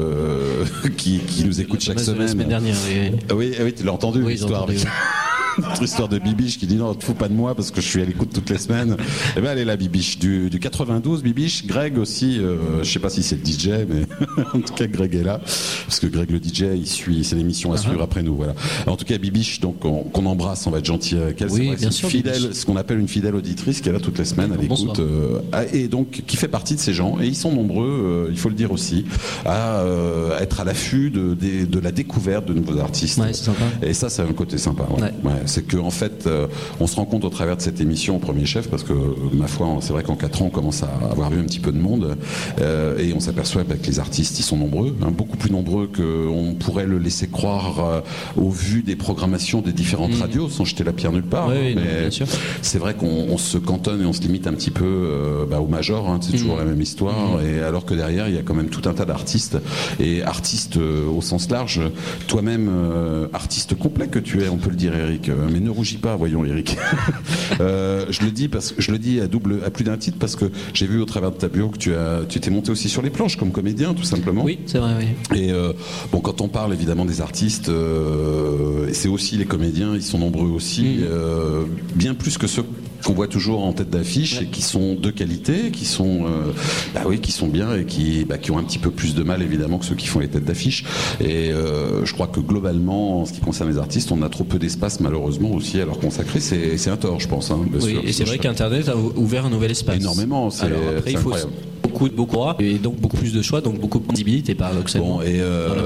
qui nous écoute chaque semaine. La semaine dernière, oui, tu l'as entendu l'histoire. Notre histoire de Bibiche qui dit non, te fous pas de moi parce que je suis à l'écoute toutes les semaines. Eh ben elle est la Bibiche du 92, Bibiche. Greg aussi, je sais pas si c'est le DJ, mais en tout cas Greg est là parce que Greg le DJ il suit, c'est l'émission à suivre après nous. Voilà. Alors, en tout cas Bibiche, donc qu'on embrasse, on va être gentil avec elle. Oui, bien sûr. Fidèle, ce qu'on appelle une fidèle auditrice qui est là toutes les semaines à l'écoute et donc qui fait partie de ces gens et ils sont nombreux, il faut le dire aussi, à être à l'affût de la découverte de nouveaux artistes. Ouais, c'est sympa. Et ça, c'est un côté sympa. Ouais. C'est que en fait, on se rend compte au travers de cette émission au Premier Chef, parce que ma foi, c'est vrai qu'en 4 ans, on commence à avoir vu un petit peu de monde, et on s'aperçoit que les artistes, ils sont nombreux, beaucoup plus nombreux nombreux qu'on pourrait le laisser croire au vu des programmations des différentes radios, sans jeter la pierre nulle part. Oui, mais bien sûr. c'est vrai qu'on se cantonne et on se limite un petit peu au major, hein, c'est toujours la même histoire, et alors que derrière il y a quand même tout un tas d'artistes, et artistes au sens large, toi-même artiste complet que tu es, on peut le dire, Eric, mais ne rougis pas, voyons Eric. Je le dis à plus d'un titre parce que j'ai vu au travers de ta bio que tu t'es monté aussi sur les planches comme comédien, tout simplement. Oui, c'est vrai, oui. Et quand on parle évidemment des artistes, c'est aussi les comédiens, ils sont nombreux aussi, bien plus que ceux qu'on voit toujours en tête d'affiche, et qui sont de qualité, qui sont qui sont bien, et qui ont un petit peu plus de mal évidemment que ceux qui font les têtes d'affiche. Et je crois que globalement, en ce qui concerne les artistes, on a trop peu d'espace malheureusement aussi à leur consacrer. C'est un tort, je pense. Hein, bien sûr, et c'est vrai qu'Internet a ouvert un nouvel espace. Énormément. Alors après, il faut beaucoup et donc beaucoup plus de choix, donc beaucoup de visibilité paradoxalement. Bon, et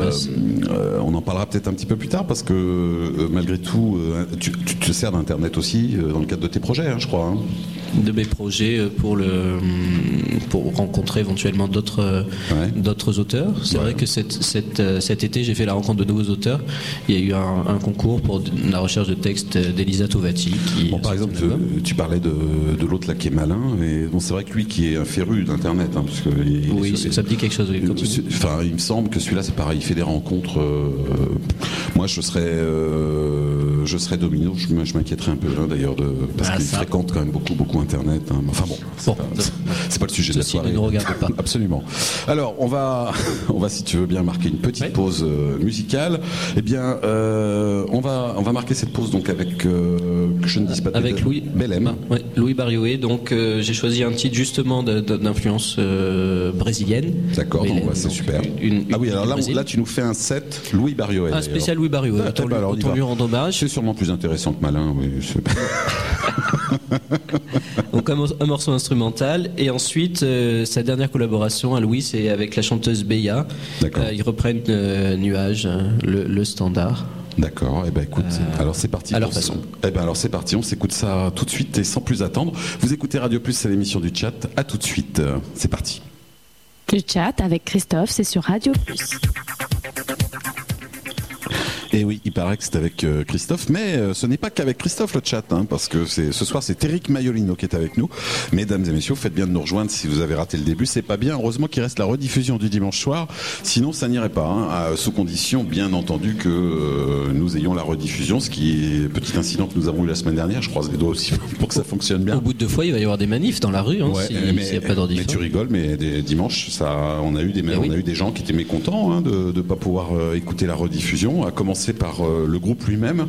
on en parlera peut-être un petit peu plus tard parce que malgré tout, tu te sers d'Internet aussi dans le cadre de tes projets, hein, je crois. Hein. De mes projets pour rencontrer éventuellement d'autres auteurs. C'est vrai que cet été j'ai fait la rencontre de nouveaux auteurs. Il y a eu un concours pour la recherche de textes d'Elisa Tovati. Par exemple, tu parlais de l'autre là qui est malin, et bon, c'est vrai que lui qui est un féru d'Internet. Hein, parce que ça me dit quelque chose. Oui, il me semble que celui-là c'est pareil, il fait des rencontres. Moi je serais Domino, je m'inquiéterais un peu d'ailleurs parce qu'il fréquente quand même beaucoup Internet. Hein. Enfin bon, c'est pas le sujet de la soirée. Ne nous regarde pas. Absolument. Alors on va si tu veux bien marquer une petite pause musicale. Eh bien on va marquer cette pause donc avec que je ne dise pas avec Louis Bellem. Louis Barioé. Donc j'ai choisi un titre justement d'influence brésilienne. D'accord, c'est super. Alors là tu nous fais un set Louis Barioé. Un spécial Louis Barioé. Autant lui rendre hommage. C'est sûrement plus intéressant que malin. Oui. Donc un morceau instrumental, et ensuite sa dernière collaboration à Louis, c'est avec la chanteuse Beya. Ils reprennent Nuage, le standard. D'accord, écoute, alors c'est parti. Alors c'est parti, on s'écoute ça tout de suite et sans plus attendre. Vous écoutez Radio Plus, c'est l'émission du chat. À tout de suite, c'est parti. Le chat avec Christophe, c'est sur Radio Plus. Et oui, il paraît que c'est avec Christophe, mais ce n'est pas qu'avec Christophe le chat, hein, parce que ce soir c'est Eric Maiolino qui est avec nous. Mesdames et messieurs, faites bien de nous rejoindre si vous avez raté le début, c'est pas bien. Heureusement qu'il reste la rediffusion du dimanche soir, sinon ça n'irait pas, hein, sous condition bien entendu que nous ayons la rediffusion, ce qui est petit incident que nous avons eu la semaine dernière. Je croise les doigts aussi pour que ça fonctionne bien. Au bout de 2 fois, il va y avoir des manifs dans la rue, hein, s'il n'y a pas de rediffusion. Mais tu rigoles, mais dimanche, on a eu des gens qui étaient mécontents, hein, de ne pas pouvoir écouter la rediffusion, à commencer par le groupe lui-même.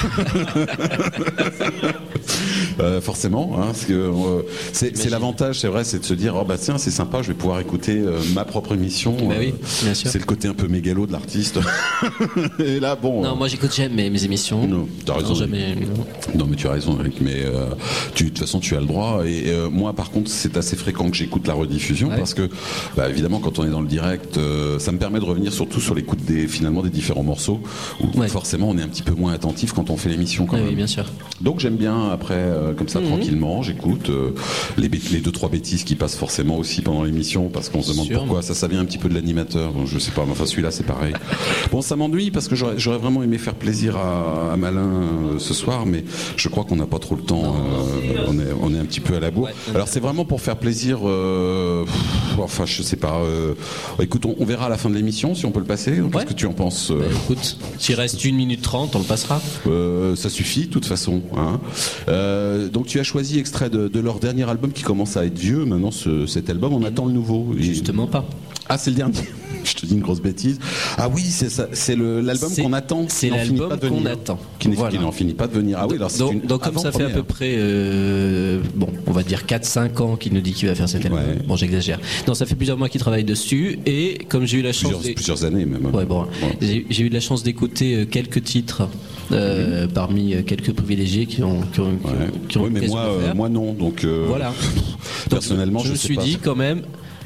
Forcément, hein, parce que c'est l'avantage, c'est vrai, c'est de se dire tiens, c'est sympa, je vais pouvoir écouter ma propre émission. Oui, bien sûr. C'est le côté un peu mégalo de l'artiste. Et là, bon. Non, moi j'écoute jamais mes émissions. Non, t'as raison. Non, mais tu as raison, Eric. Mais de toute façon, tu as le droit. Et moi, par contre, c'est assez fréquent que j'écoute la rediffusion parce que, évidemment, quand on est dans le direct, ça me permet de revenir surtout sur l'écoute des différents morceaux. Où forcément, on est un petit peu moins attentif quand on fait l'émission. Oui, bien sûr. Donc j'aime bien après. Comme ça, tranquillement, j'écoute les 2-3 bêtises qui passent forcément aussi pendant l'émission, parce qu'on se demande pourquoi. Ça vient un petit peu de l'animateur, donc je sais pas, mais enfin celui-là c'est pareil. Bon, ça m'ennuie parce que j'aurais vraiment aimé faire plaisir à Malin ce soir, mais je crois qu'on n'a pas trop le temps. On est un petit peu à la bourre. Alors c'est vraiment pour faire plaisir. Enfin, je sais pas. Écoute, on verra à la fin de l'émission si on peut le passer. Qu'est-ce que tu en penses? Écoute, s'il reste 1 minute 30, on le passera. Ça suffit, de toute façon. Hein. Donc tu as choisi extrait de leur dernier album qui commence à être vieux. Maintenant, cet album, on attend le nouveau. Justement pas. Ah, c'est le dernier. Je te dis une grosse bêtise. Ah oui, c'est ça. C'est l'album qu'on attend. C'est l'album qu'on attend. Qui n'en finit pas de venir. Ah oui, alors donc comme ça fait à peu près, on va dire 4-5 ans qu'il nous dit qu'il va faire cet album. Ouais. Bon, j'exagère. Non, ça fait plusieurs mois qu'il travaille dessus, et comme j'ai eu la chance... Plusieurs années même. Ouais, bon. Ouais. J'ai eu de la chance d'écouter quelques titres parmi quelques privilégiés qui ont oui, mais moi non. Donc, voilà. Personnellement, je me suis dit quand même...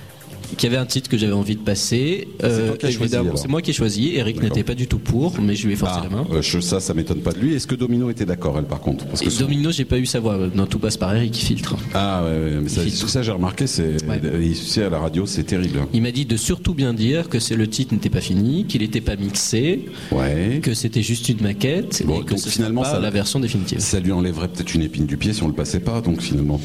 qu'il y avait un titre que j'avais envie de passer. C'est moi qui ai choisi. Eric n'était pas du tout pour, mais je lui ai forcé la main. Ça m'étonne pas de lui. Est-ce que Domino était d'accord, elle, par contre? Parce que Domino, j'ai pas eu sa voix. Non, tout passe par Eric qui filtre. Ah ouais, mais ça j'ai remarqué. Ici à la radio, c'est terrible. Il m'a dit de surtout bien dire que le titre n'était pas fini, qu'il n'était pas mixé, que c'était juste une maquette, et que ce finalement pas la version définitive. Ça lui enlèverait peut-être une épine du pied si on le passait pas, donc finalement.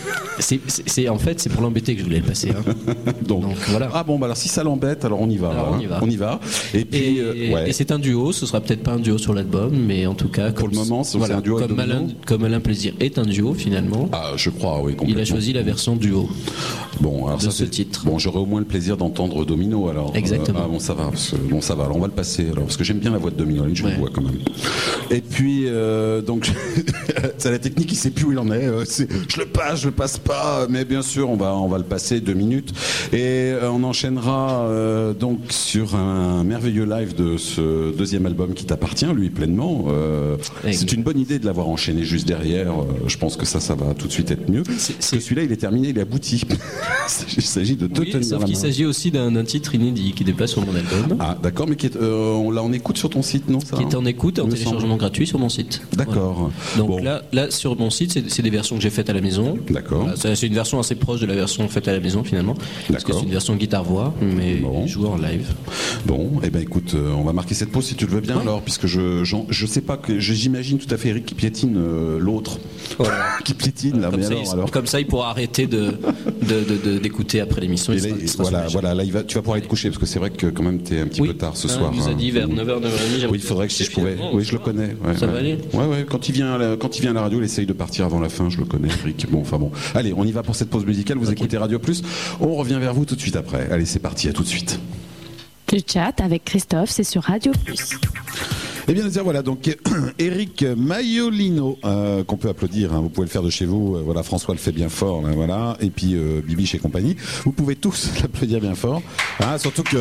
En fait, c'est pour l'embêter que je voulais le passer. donc voilà. Ah bon, alors si ça l'embête, alors on y va. On y va. Et puis, et c'est un duo. Ce sera peut-être pas un duo sur l'album, mais en tout cas, pour le moment, c'est un duo. Comme Alain Plaisir est un duo finalement. Ah, je crois, oui. Il a choisi la version duo. Bon, alors de ce titre. Bon, j'aurai au moins le plaisir d'entendre Domino alors. Exactement. Bon, ça va. Ça va. Alors on va le passer. Alors parce que j'aime bien la voix de Domino. Je le vois quand même. Et puis donc, c'est la technique. Il sait plus où il en est. Je le passe pas, mais bien sûr on va le passer 2 minutes et on enchaînera donc sur un merveilleux live de ce deuxième album qui t'appartient lui pleinement. C'est une bonne idée de l'avoir enchaîné juste derrière. Je pense que ça va tout de suite être mieux. Parce que celui-là il est terminé, il est abouti. Il s'agit de tenir sauf qu'il s'agit aussi d'un titre inédit qui n'est pas sur mon album. Ah d'accord, mais qui est on l'a en écoute sur ton site, non ça, qui est en écoute, en téléchargement gratuit sur mon site. D'accord. Voilà. Donc là sur mon site c'est des versions que j'ai faites à la maison. D'accord. Voilà, c'est une version assez proche de la version faite à la maison finalement. Parce que c'est une version guitare-voix, mais jouée en live. Bon, et ben écoute, on va marquer cette pause si tu le veux bien alors, puisque je sais pas que j'imagine tout à fait Eric qui piétine l'autre. Voilà. Qui piétine là, alors. Comme ça il pourra arrêter d'écouter après l'émission. Voilà, là tu vas pouvoir aller te coucher parce que c'est vrai que quand même t'es un petit peu tard ce soir. Il nous a dit vers 9h, 9h30. Oui, il faudrait que si je pouvais. Oui, je le connais. Ça va aller. Ouais, quand il vient à la radio, il essaye de partir avant la fin, je le connais, Eric. Bon. Allez, on y va pour cette pause musicale. Vous écoutez Radio Plus. On revient vers vous tout de suite après. Allez, c'est parti, à tout de suite. Le chat avec Christophe, c'est sur Radio Plus. Eh bien, voilà, donc Eric Maiolino, qu'on peut applaudir, vous pouvez le faire de chez vous, voilà, François le fait bien fort, là, voilà, et puis Bibiche et compagnie, vous pouvez tous l'applaudir bien fort, surtout que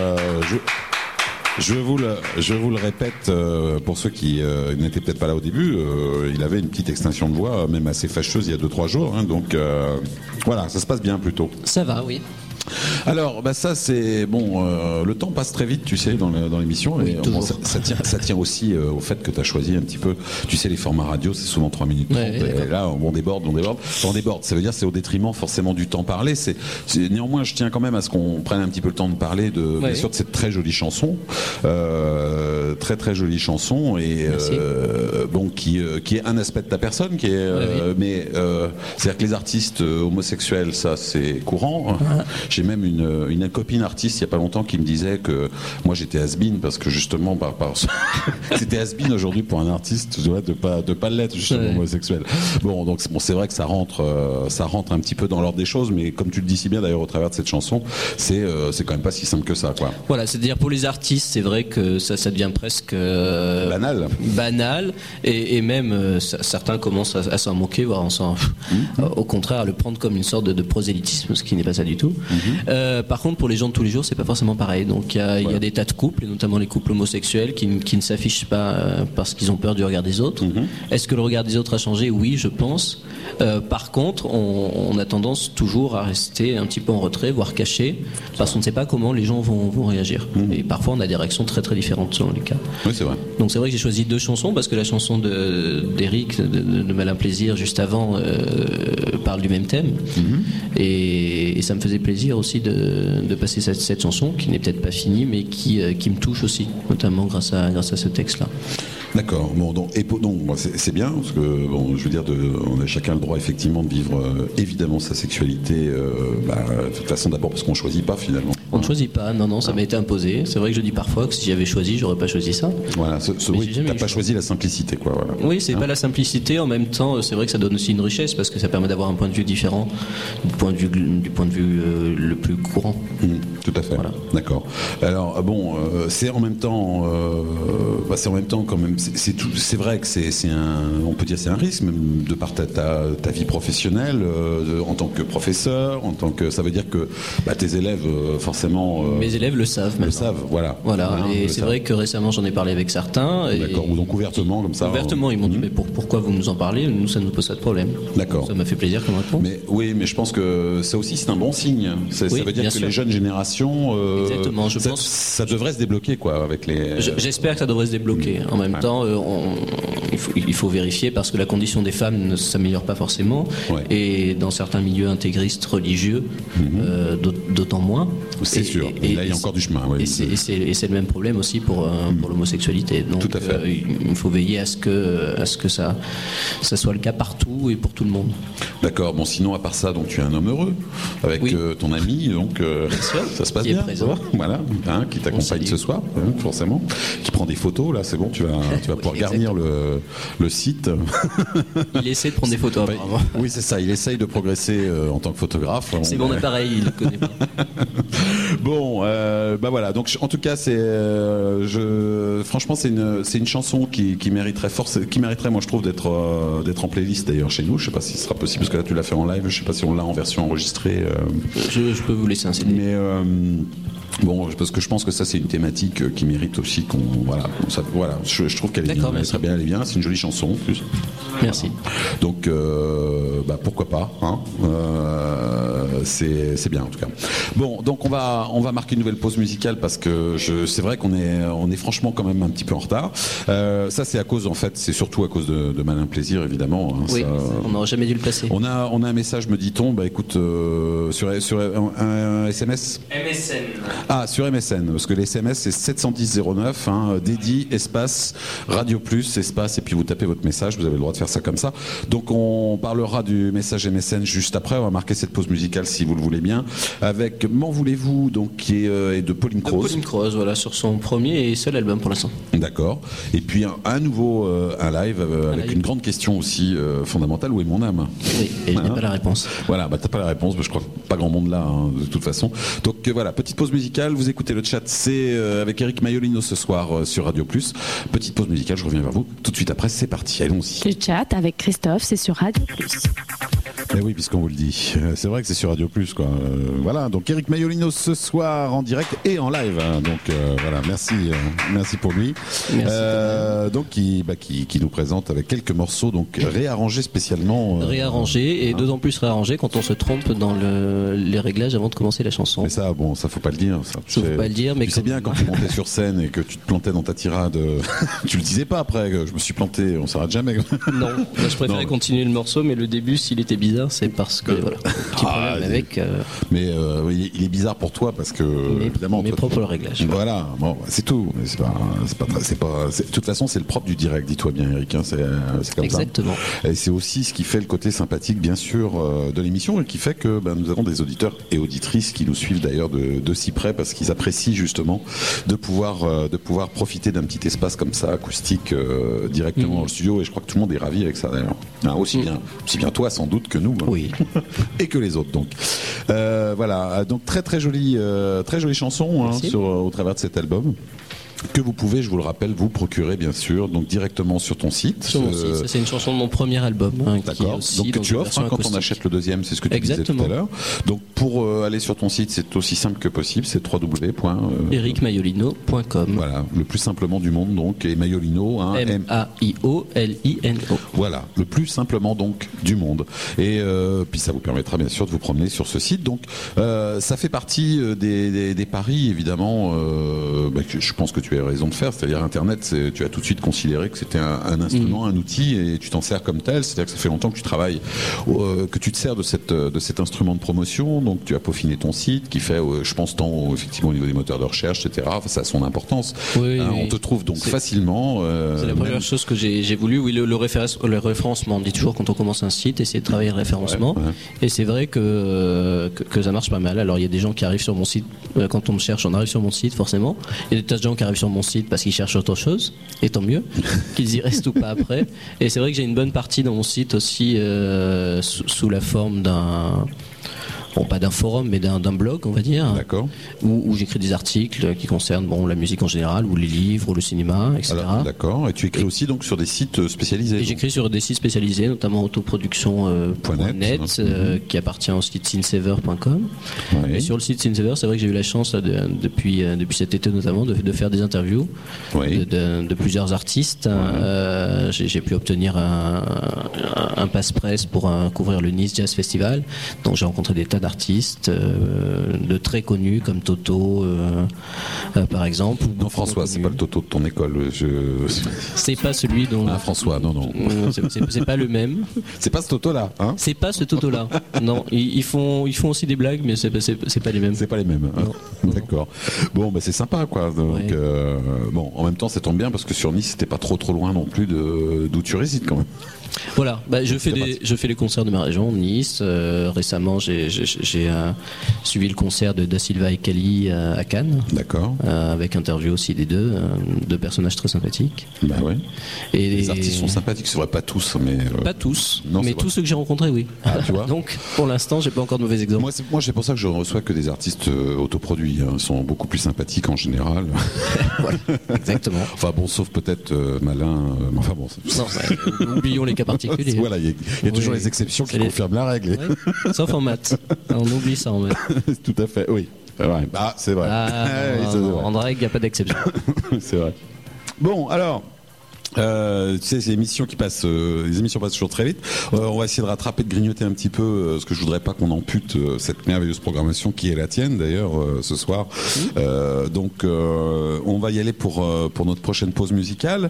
je vous le répète, pour ceux qui n'étaient peut-être pas là au début, il avait une petite extinction de voix, même assez fâcheuse il y a 2-3 jours, donc voilà, ça se passe bien plutôt. Ça va, oui. Alors, ça c'est bon. Le temps passe très vite, tu sais, dans l'émission. Oui, et ça tient aussi au fait que tu as choisi un petit peu. Tu sais, les formats radio, c'est souvent 3 minutes 30. Et là, on déborde. Ça veut dire c'est au détriment forcément du temps parlé. Néanmoins, je tiens quand même à ce qu'on prenne un petit peu le temps de parler bien sûr de cette très jolie chanson, très très jolie chanson et qui est un aspect de ta personne, mais c'est-à-dire que les artistes homosexuels, ça c'est courant. J'ai même une copine artiste il n'y a pas longtemps qui me disait que moi j'étais has-been parce que justement c'était has-been aujourd'hui pour un artiste de pas l'être justement homosexuel. Donc c'est vrai que ça rentre un petit peu dans l'ordre des choses, mais comme tu le dis si bien d'ailleurs au travers de cette chanson, c'est quand même pas si simple que ça, quoi. Voilà, c'est-à-dire pour les artistes c'est vrai que ça devient presque banal et même certains commencent à s'en moquer, voire au contraire à le prendre comme une sorte de prosélytisme, ce qui n'est pas ça du tout. Par contre, pour les gens de tous les jours, c'est pas forcément pareil. Donc il y a des tas de couples, et notamment les couples homosexuels, qui ne s'affichent pas parce qu'ils ont peur du regard des autres. Est-ce que le regard des autres a changé? Oui, je pense. Par contre, on a tendance toujours à rester un petit peu en retrait, voire caché, parce qu'on ne sait pas comment les gens vont réagir. Et parfois, on a des réactions très très différentes selon les cas. Oui, c'est vrai. Donc c'est vrai que j'ai choisi 2 chansons, parce que la chanson d'Eric, de Malin Plaisir, juste avant, parle du même thème. Et ça me faisait plaisir aussi de passer cette chanson qui n'est peut-être pas finie mais qui me touche aussi, notamment grâce à ce texte-là. D'accord. Bon, donc c'est bien parce que je veux dire, on a chacun le droit effectivement de vivre évidemment sa sexualité. De toute façon, d'abord parce qu'on choisit pas finalement. On ne choisit pas. Non, ça m'a été imposé. C'est vrai que je dis parfois que si j'avais choisi, j'aurais pas choisi ça. Voilà. T'as pas choisi la simplicité, quoi. Voilà. Oui, c'est pas la simplicité. En même temps, c'est vrai que ça donne aussi une richesse parce que ça permet d'avoir un point de vue différent du point de vue le plus courant. Tout à fait. Voilà. D'accord. Alors c'est en même temps quand même. C'est vrai que on peut dire c'est un risque même de par ta vie professionnelle en tant que professeur, ça veut dire que tes élèves forcément forcément. Mes élèves le savent maintenant. Le savent, voilà. Et c'est vrai que récemment j'en ai parlé avec certains. D'accord, ou donc ouvertement comme ça. Ouvertement, ils m'ont dit mais pourquoi vous nous en parlez? Nous, ça ne nous pose pas de problème. D'accord. Ça m'a fait plaisir comme réponse. Mais je pense que ça aussi c'est un bon signe. Ça veut dire que les jeunes générations. Exactement, je pense. Ça devrait se débloquer quoi avec les. J'espère que ça devrait se débloquer. En même temps, il faut vérifier parce que la condition des femmes ne s'améliore pas forcément. Et dans certains milieux intégristes religieux, d'autant moins. C'est sûr. Et là, il y a encore du chemin. Et c'est le même problème aussi pour l'homosexualité. Donc, tout à fait. Il faut veiller à ce que ça soit le cas partout et pour tout le monde. D'accord. Bon, sinon, à part ça, donc tu es un homme heureux avec ton ami, donc ça se passe bien. Voilà, qui t'accompagne ce soir, forcément, qui prend des photos. Là, c'est bon, tu vas pouvoir garnir le site. Il essaie de prendre des photos. Apparemment. Oui, c'est ça. Il essaye de progresser en tant que photographe. C'est mon appareil, il le connaît bien. Bon, voilà. Donc, en tout cas, franchement, c'est une chanson qui mériterait moi, je trouve, d'être en playlist d'ailleurs chez nous. Je sais pas si ce sera possible parce que là, tu l'as fait en live. Je sais pas si on l'a en version enregistrée. Je peux vous laisser un CD. Mais bon, parce que je pense que ça, c'est une thématique qui mérite aussi qu'on. Voilà. Je trouve qu'elle est bien. Elle est bien. C'est une jolie chanson en plus. Merci. Donc, pourquoi pas. C'est bien en tout cas. Bon, donc on va marquer une nouvelle pause musicale parce que c'est vrai qu'on est franchement quand même un petit peu en retard. Ça c'est surtout à cause de Malin Plaisir évidemment. Oui, on n'aurait jamais dû le placer. On a un message, me dit-on, écoute, sur un SMS. MSN. Ah, sur MSN, parce que les SMS c'est 710 09, dédié, espace, Radio Plus, espace, et puis vous tapez votre message, vous avez le droit de faire ça comme ça. Donc on parlera du message MSN juste après, on va marquer cette pause musicale si vous le voulez bien, avec M'en voulez-vous, donc qui est de Pauline Croze. Pauline Croze, voilà, sur son premier et seul album pour l'instant. D'accord. Et puis un nouveau live avec une grande question aussi fondamentale, où est mon âme? Oui, et je n'ai pas la réponse. Voilà, t'as pas la réponse, mais je crois que pas grand monde là, de toute façon. Donc voilà, petite pause musicale, vous écoutez le chat, c'est avec Eric Maiolino ce soir sur Radio Plus. Petite pause musicale, je reviens vers vous tout de suite après, c'est parti, allons-y. Le chat avec Christophe, c'est sur Radio Plus. Eh oui, puisqu'on vous le dit. C'est vrai que c'est sur Radio Plus, quoi. Voilà, donc Eric Maiolino ce soir en direct et en live. Donc voilà, merci pour lui. Merci. Donc qui nous présente avec quelques morceaux donc réarrangés spécialement. Réarrangés et d'autant plus réarrangés quand on se trompe dans les réglages avant de commencer la chanson. Mais ça, ça faut pas le dire. Ça faut pas le dire, mais tu sais bien quand tu montais sur scène et que tu te plantais dans ta tirade, tu le disais pas après. Que je me suis planté, on s'arrête jamais. Non, je préférais continuer le morceau, mais le début, s'il était bizarre, c'est parce que voilà, petit problème avec. Mais il est bizarre pour toi parce que évidemment mes propres réglages. Voilà, bon, c'est tout. Mais de toute façon, c'est le propre du direct. Dis-toi bien, Eric. C'est comme Exactement. ça. Et c'est aussi ce qui fait le côté sympathique, bien sûr, de l'émission et qui fait que nous avons des auditeurs et auditrices qui nous suivent d'ailleurs de si près parce qu'ils apprécient justement de pouvoir profiter d'un petit espace comme ça, acoustique, directement dans le studio. Et je crois que tout le monde est ravi avec ça d'ailleurs. Aussi bien toi sans doute que nous. Oui. Et que les autres donc. Voilà, donc très jolie chanson au travers de cet album. Que vous pouvez, je vous le rappelle, vous procurer bien sûr, donc directement sur ton site. Sur mon site, ça c'est une chanson de mon premier album. D'accord. Donc que tu offres quand on achète le deuxième, c'est ce que tu disais tout à l'heure. Donc pour aller sur ton site, c'est aussi simple que possible, c'est www.ericmaiolino.com. Voilà, le plus simplement du monde donc, et Maiolino, M-A-I-O-L-I-N-O. Voilà, le plus simplement donc du monde. Et puis ça vous permettra bien sûr de vous promener sur ce site. Donc ça fait partie des paris évidemment. Je pense que tu as raison de faire, c'est-à-dire Internet, tu as tout de suite considéré que c'était un instrument, un outil, et tu t'en sers comme tel. C'est-à-dire que ça fait longtemps que tu travailles, que tu te sers de cet instrument de promotion. Donc tu as peaufiné ton site, qui fait, je pense, tant effectivement au niveau des moteurs de recherche, etc. Enfin, ça a son importance. Oui, on te trouve donc facilement. C'est la première chose que j'ai voulu. Oui, le référencement. On dit toujours quand on commence un site, essayer de travailler le référencement. Ouais. Et c'est vrai que ça marche pas mal. Alors il y a des gens qui arrivent sur mon site. Quand on me cherche, on arrive sur mon site forcément. Il y a des tas de gens qui arrivent sur mon site parce qu'ils cherchent autre chose, et tant mieux qu'ils y restent ou pas après. Et c'est vrai que j'ai une bonne partie dans mon site aussi sous la forme d'un pas d'un forum, mais d'un blog, on va dire. D'accord. Où j'écris des articles qui concernent la musique en général, ou les livres, ou le cinéma, etc. Alors, d'accord. Et tu écris aussi donc sur des sites spécialisés. Et j'écris sur des sites spécialisés, notamment autoproduction.net, qui appartient au site synsever.com. Et sur le site Synsever, c'est vrai que j'ai eu la chance depuis cet été notamment de faire des interviews de plusieurs artistes. J'ai pu obtenir un passe-presse pour couvrir le Nice Jazz Festival. Donc j'ai rencontré des tas d'artistes de très connus comme Toto par exemple. Non, François, c'est pas le Toto de ton école. C'est pas celui dont... Ah, François, non. C'est pas le même. C'est pas ce Toto-là, hein? C'est pas ce Toto-là. Non, ils font aussi des blagues, mais c'est pas les mêmes. C'est pas les mêmes. Hein. D'accord. Bon, c'est sympa, quoi. Donc, en même temps, ça tombe bien parce que sur Nice, c'était pas trop loin non plus d'où tu résides, quand même. Voilà, je fais les concerts de ma région, Nice. Récemment, j'ai suivi le concert de Da Silva et Kali à Cannes. D'accord. Avec interview aussi des deux personnages très sympathiques. Bah ouais. Et les artistes sont sympathiques, c'est vrai, pas tous, mais pas tous, mais tous ceux que j'ai rencontrés, oui. Ah, tu vois. Donc, pour l'instant, j'ai pas encore de mauvais exemples. Moi, c'est pour ça que je ne reçois que des artistes autoproduits. Ils sont beaucoup plus sympathiques en général. Voilà, exactement. Enfin bon, sauf peut-être Malin. Enfin bon. Non, oublions les cas particuliers. Voilà, il y a toujours les exceptions qui confirment la règle. Oui. Sauf en maths. On oublie ça en maths. Tout à fait, oui. C'est vrai. En règle, il n'y a pas d'exception. C'est vrai. Bon, alors. Tu sais, ces émissions qui passent, les émissions passent toujours très vite. On va essayer de rattraper, de grignoter un petit peu, parce que je voudrais pas qu'on ampute cette merveilleuse programmation qui est la tienne d'ailleurs ce soir. Donc, on va y aller pour notre prochaine pause musicale.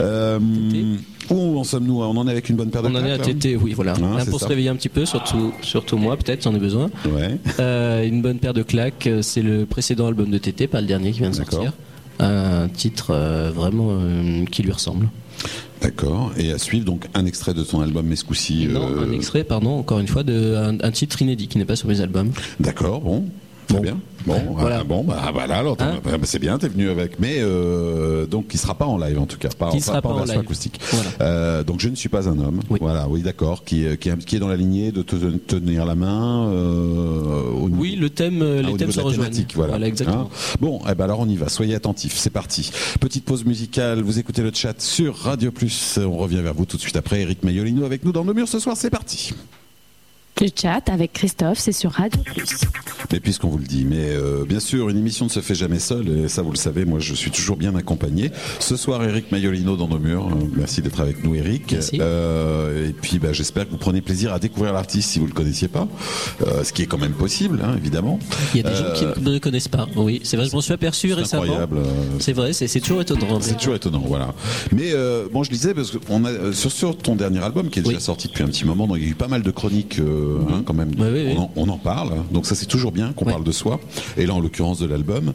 Où en sommes-nous? On en est avec une bonne paire de claques. On en est à Tété, oui, voilà. Pour se réveiller un petit peu, surtout moi, peut-être, j'en ai besoin. Ouais. Une bonne paire de claques, c'est le précédent album de Tété, pas le dernier qui vient de sortir. Un titre vraiment qui lui ressemble. D'accord. Et à suivre donc un extrait de ton album Mescoussi. Non, un extrait, pardon, encore une fois, un titre inédit qui n'est pas sur mes albums. D'accord, bon. Très bien. Bon, voilà. Voilà, alors c'est bien, t'es venu avec. Mais donc, il sera pas en live en tout cas, pas en version acoustique. Voilà. Donc, je ne suis pas un homme. Oui. Voilà, oui, d'accord. Qui est dans la lignée de te tenir la main. Oui, les thèmes se rejoignent. Voilà, exactement. Bon, alors on y va. Soyez attentifs. C'est parti. Petite pause musicale. Vous écoutez le chat sur Radio Plus. On revient vers vous tout de suite après. Eric Maiolino avec nous dans nos murs ce soir. C'est parti. Le chat avec Christophe, c'est sur Radio Plus. Mais puisqu'on vous le dit, bien sûr, une émission ne se fait jamais seule, et ça vous le savez, moi je suis toujours bien accompagné. Ce soir, Eric Maiolino dans nos murs. Merci d'être avec nous, Eric. Merci. Et puis j'espère que vous prenez plaisir à découvrir l'artiste si vous ne le connaissiez pas, ce qui est quand même possible, hein, évidemment. Il y a des gens qui ne le connaissent pas. Oui, c'est vrai, je m'en suis aperçu récemment. Incroyable. C'est vrai, c'est toujours étonnant. C'est toujours étonnant, voilà. Mais je disais, parce que sur ton dernier album, qui est déjà sorti depuis un petit moment, donc il y a eu pas mal de chroniques. Quand même, on en parle, donc ça c'est toujours bien qu'on parle de soi, et là en l'occurrence de l'album,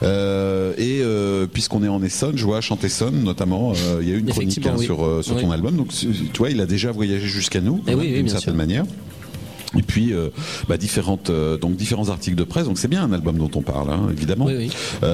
puisqu'on est en Essonne, je vois, Chantessonne notamment, il y a eu une chronique sur ton album, donc tu vois, il a déjà voyagé jusqu'à nous d'une certaine manière. Et puis différents articles de presse, donc c'est bien un album dont on parle, hein, évidemment. Oui.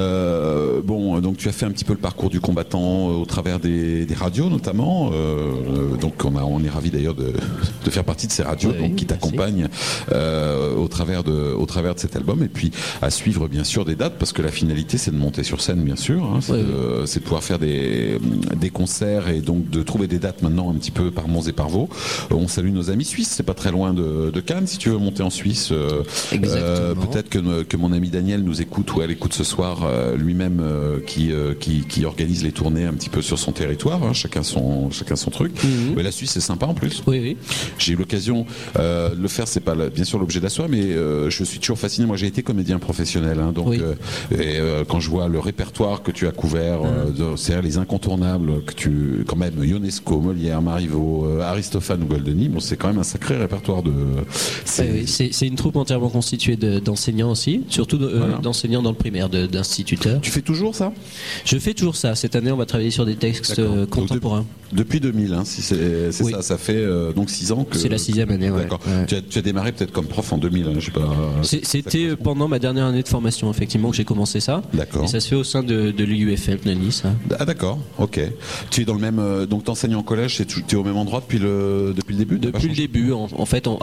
Donc tu as fait un petit peu le parcours du combattant au travers des radios notamment, donc on est ravis d'ailleurs de faire partie de ces radios qui t'accompagnent au travers de cet album, et puis à suivre bien sûr des dates, parce que la finalité c'est de monter sur scène bien sûr, hein, c'est de pouvoir faire des concerts, et donc de trouver des dates maintenant un petit peu par Mons et par Vaux. On salue nos amis suisses, c'est pas très loin de Cannes, si tu veux monter en Suisse. Peut-être que mon ami Daniel nous écoute, ou elle écoute ce soir, lui-même qui organise les tournées un petit peu sur son territoire, hein, chacun son truc. Mais la Suisse c'est sympa en plus. Oui. J'ai eu l'occasion de le faire, c'est pas bien sûr l'objet de la soirée, mais je suis toujours fasciné. Moi j'ai été comédien professionnel, hein, donc quand je vois le répertoire que tu as couvert, c'est-à-dire les incontournables que tu, quand même, Ionesco, Molière, Marivaux, Aristophane ou Goldoni, bon, c'est quand même un sacré répertoire de. C'est une troupe entièrement constituée d'enseignants aussi, surtout d'enseignants dans le primaire, d'instituteurs. Tu fais toujours ça? Je fais toujours ça. Cette année, on va travailler sur des textes contemporains. Depuis 2000, hein, si c'est ça fait donc 6 ans que. C'est la 6e année, D'accord. Ouais. Tu as démarré peut-être comme prof en 2000, hein, je sais pas. C'était pendant ma dernière année de formation, effectivement, que j'ai commencé ça. D'accord. Et ça se fait au sein de l'IUFM de Nice. Hein. Ah d'accord, ok. Tu es dans le même, donc t'enseignes en collège, tu es au même endroit depuis le début? Depuis le début, en fait, avant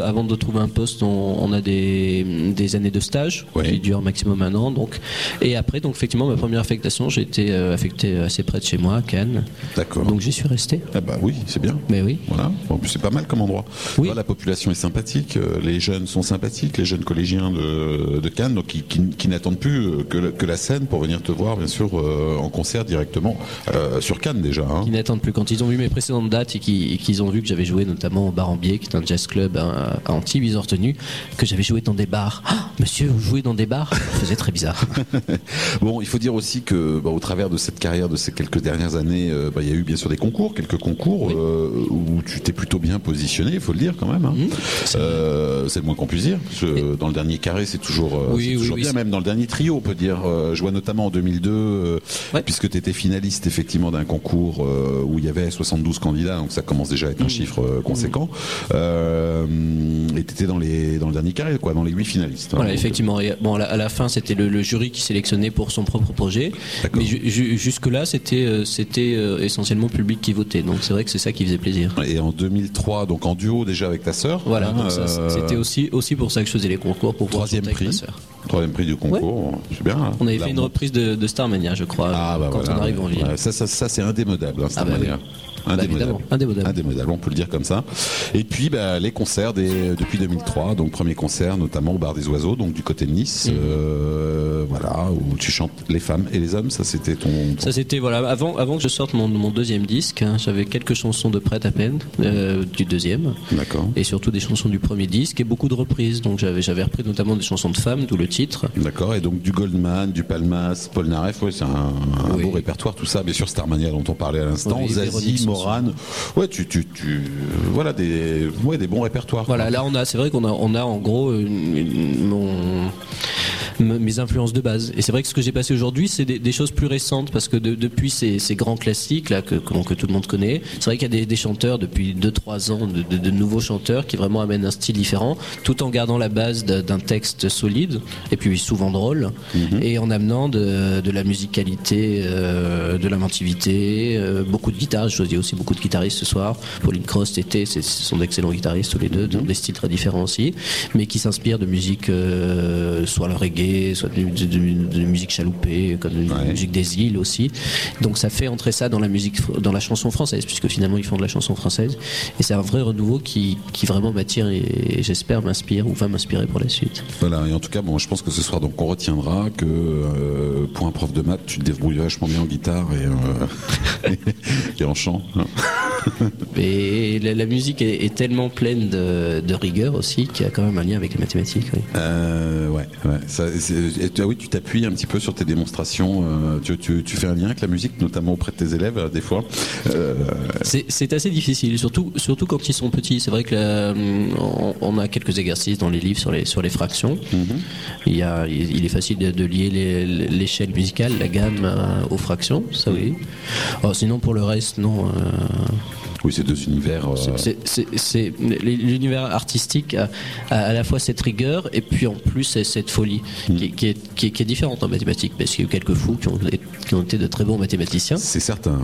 avant de trouver un poste, on a des années de stage qui durent maximum 1 an. Donc, et après, donc effectivement, ma première affectation, j'ai été affecté assez près de chez moi, à Cannes. D'accord. Donc j'y suis resté. Ah bah oui, c'est bien. Mais oui. Voilà. En plus, c'est pas mal comme endroit. Oui. La population est sympathique, les jeunes sont sympathiques, les jeunes collégiens de Cannes, donc qui n'attendent plus que la scène pour venir te voir, bien sûr, en concert directement sur Cannes déjà. Hein. Qui n'attendent plus. Quand ils ont vu mes précédentes dates et qu'ils ont vu que j'avais joué notamment au Bar en Biais, qui est un jazz club à Antibes, ils ont retenu que j'avais joué dans des bars. Ah, monsieur, vous jouez dans des bars ? Ça faisait très bizarre. Bon, il faut dire aussi que au travers de cette carrière de ces quelques dernières années, il y a eu bien sûr quelques concours où tu t'es plutôt bien positionné, il faut le dire quand même. Hein. C'est le moins qu'on puisse dire. Dans le dernier carré, c'est toujours bien. Même dans le dernier trio, on peut dire. Je vois notamment en 2002, puisque tu étais finaliste effectivement d'un concours où il y avait 72 candidats, donc ça commence déjà à être un chiffre conséquent. Et tu étais dans le dernier carré, dans les 8 finalistes. Voilà, effectivement. Et, à la fin, c'était le jury qui sélectionnait pour son propre projet. D'accord. Mais jusque-là, c'était essentiellement le public qui votait. Donc c'est vrai que c'est ça qui faisait plaisir. Et en 2003, donc en duo déjà avec ta sœur. Voilà, donc c'était aussi pour ça que je faisais les concours, pour pouvoir chanter avec ma sœur. Troisième prix du concours, c'est bien. Hein. On avait fait une reprise de Starmania, je crois, quand on arrive en ville. Ça c'est indémodable, hein, Starmania. Indémodable, on peut le dire comme ça. Et puis les concerts depuis 2003, donc premier concert notamment au Bar des Oiseaux, donc du côté de Nice, où tu chantes les femmes et les hommes. Ça c'était Ça c'était avant que je sorte mon deuxième disque, hein, j'avais quelques chansons de prête à peine du deuxième. D'accord. Et surtout des chansons du premier disque et beaucoup de reprises. Donc j'avais repris notamment des chansons de femmes, d'où le titre. D'accord. Et donc du Goldman, du Palmas, Paul Naref, c'est un beau répertoire tout ça. Bien sûr Starmania dont on parlait à l'instant, Zazie, Morane. Des bons répertoires. Voilà, là c'est vrai qu'on a en gros mes influences de base. Et c'est vrai que ce que j'ai passé aujourd'hui, c'est des choses plus récentes, parce que depuis ces grands classiques là que tout le monde connaît, c'est vrai qu'il y a des chanteurs depuis 2-3 ans, de nouveaux chanteurs qui vraiment amènent un style différent, tout en gardant la base d'un texte solide et puis souvent drôle, et en amenant de la musicalité, de l'inventivité, beaucoup de guitare. Je choisis aussi beaucoup de guitaristes ce soir. Pauline Cross, Tété, ce sont d'excellents guitaristes tous les deux, dans des styles très différents aussi, mais qui s'inspirent de musique, soit le reggae, soit de musique chaloupée, comme de musique des îles aussi. Donc ça fait entrer ça dans la chanson française, puisque finalement ils font de la chanson française, et c'est un vrai renouveau qui vraiment m'attire et j'espère m'inspire ou va m'inspirer pour la suite. Voilà, et en tout cas je pense que ce soir donc on retiendra que pour un prof de maths tu te débrouilles vachement bien en guitare et en chant. Et la musique est tellement pleine de rigueur aussi qu'il y a quand même un lien avec les mathématiques. Tu t'appuies un petit peu sur tes démonstrations. Tu fais un lien avec la musique, notamment auprès de tes élèves, des fois. C'est assez difficile, surtout quand ils sont petits. C'est vrai que on a quelques exercices dans les livres sur les fractions. Il est facile de lier l'échelle musicale, la gamme aux fractions, ça oui. Sinon pour le reste, non. Oui, c'est deux univers. C'est l'univers artistique a à la fois cette rigueur et puis en plus cette folie qui est différente en mathématiques, parce qu'il y a eu quelques fous qui ont été de très bons mathématiciens. C'est certain.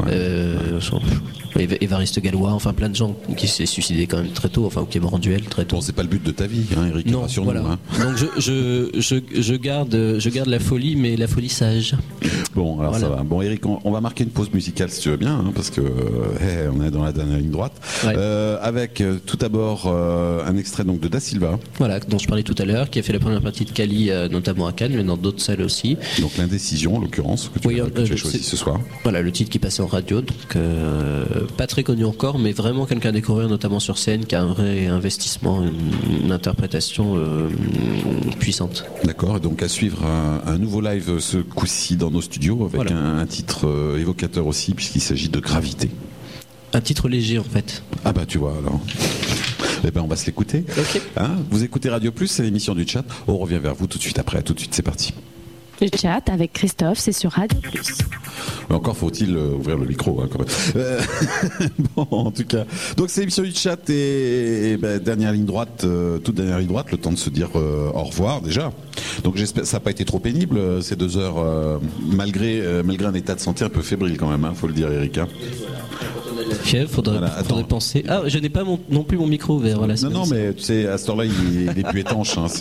Évariste Galois, enfin plein de gens qui s'est suicidé quand même très tôt, ou qui est mort en duel très tôt. Bon, c'est pas le but de ta vie, Eric. Non, voilà. Donc je garde la folie, mais la folie sage. Bon, alors ça va. Bon, Eric, on va marquer une pause musicale si tu veux bien, parce que on est dans la dernière ligne droite. Avec tout d'abord un extrait donc de Da Silva. Voilà, dont je parlais tout à l'heure, qui a fait la première partie de Cali, notamment à Cannes, mais dans d'autres salles aussi. Donc l'indécision, en l'occurrence, que tu as choisi ce soir. Voilà, le titre qui passait en radio, donc pas très connu encore, mais vraiment quelqu'un à découvrir, notamment sur scène, qui a un vrai investissement, une interprétation puissante. D'accord, et donc à suivre un nouveau live ce coup-ci dans nos studios, avec un titre évocateur aussi, puisqu'il s'agit de Gravité. Un titre léger en fait. Ah bah tu vois alors. On va se l'écouter. Okay. Vous écoutez Radio Plus, c'est l'émission du chat. On revient vers vous tout de suite après. Tout de suite, c'est parti. Le chat avec Christophe, c'est sur Radio Plus. Mais encore faut-il ouvrir le micro quand même. Bon, en tout cas. Donc c'est l'émission du chat et dernière ligne droite, toute dernière ligne droite, le temps de se dire au revoir déjà. Donc j'espère que ça n'a pas été trop pénible ces 2 heures, malgré un état de santé un peu fébrile quand même, faut le dire Eric. fièvre, faudrait penser. Ah, je n'ai pas non plus mon micro ouvert. Voilà, non, mais tu sais, à ce temps-là, il est plus étanche. Hein,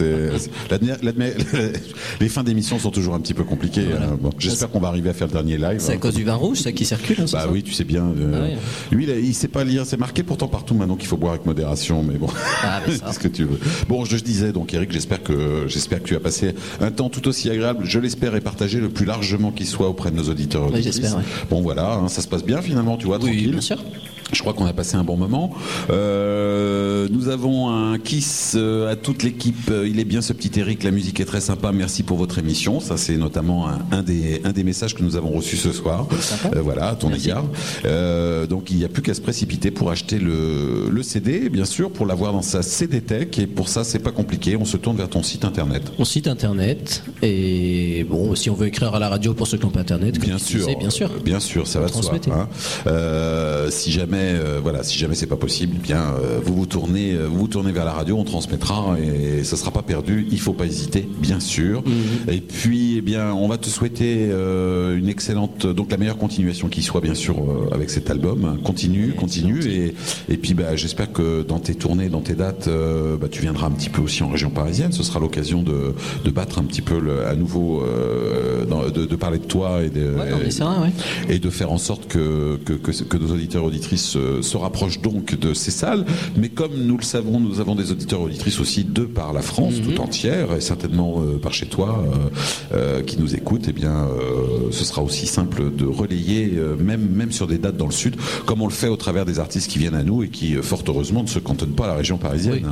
les fins d'émission sont toujours un petit peu compliquées. Voilà. Bon, j'espère qu'on va arriver à faire le dernier live. C'est à cause du vin rouge, ça qui circule. Hein, bah oui, tu sais bien. Lui, il sait pas lire. C'est marqué pourtant partout maintenant qu'il faut boire avec modération, mais bon, c'est ce que tu veux. Bon, je disais donc, Eric, j'espère que tu as passé un temps tout aussi agréable. Je l'espère et partagé le plus largement qu'il soit auprès de nos auditeurs. Oui, j'espère. Ouais. Bon, voilà, hein, ça se passe bien finalement, tu vois, tranquille. Oui, bien sûr. Je crois qu'on a passé un bon moment. Nous avons un kiss à toute l'équipe. Il est bien ce petit Eric, la musique est très sympa. Merci pour votre émission. Ça, c'est notamment un des messages que nous avons reçus ce soir. Voilà, à ton égard. Donc, il n'y a plus qu'à se précipiter pour acheter le CD, bien sûr, pour l'avoir dans sa CD Tech. Et pour ça, c'est pas compliqué. On se tourne vers ton site internet. Mon site internet. Et bon, si on veut écrire à la radio pour ceux qui n'ont pas internet, bien sûr, bien sûr, ça va de soi. Hein. Si jamais c'est pas possible, bien vous vous tournez vers la radio, on transmettra et ça sera pas perdu. Il faut pas hésiter, bien sûr. Et puis, eh bien, on va te souhaiter une excellente, donc la meilleure continuation qui soit, bien sûr, avec cet album. Continue. Et puis, j'espère que dans tes tournées, dans tes dates, tu viendras un petit peu aussi en région parisienne. Ce sera l'occasion de battre un petit peu à nouveau, de parler de toi et de faire en sorte que nos auditeurs et auditrices se rapproche donc de ces salles, mais comme nous le savons, nous avons des auditeurs et auditrices aussi de par la France tout entière, et certainement par chez toi qui nous écoutent, et bien ce sera aussi simple de relayer même sur des dates dans le sud, comme on le fait au travers des artistes qui viennent à nous et qui fort heureusement ne se cantonnent pas à la région parisienne.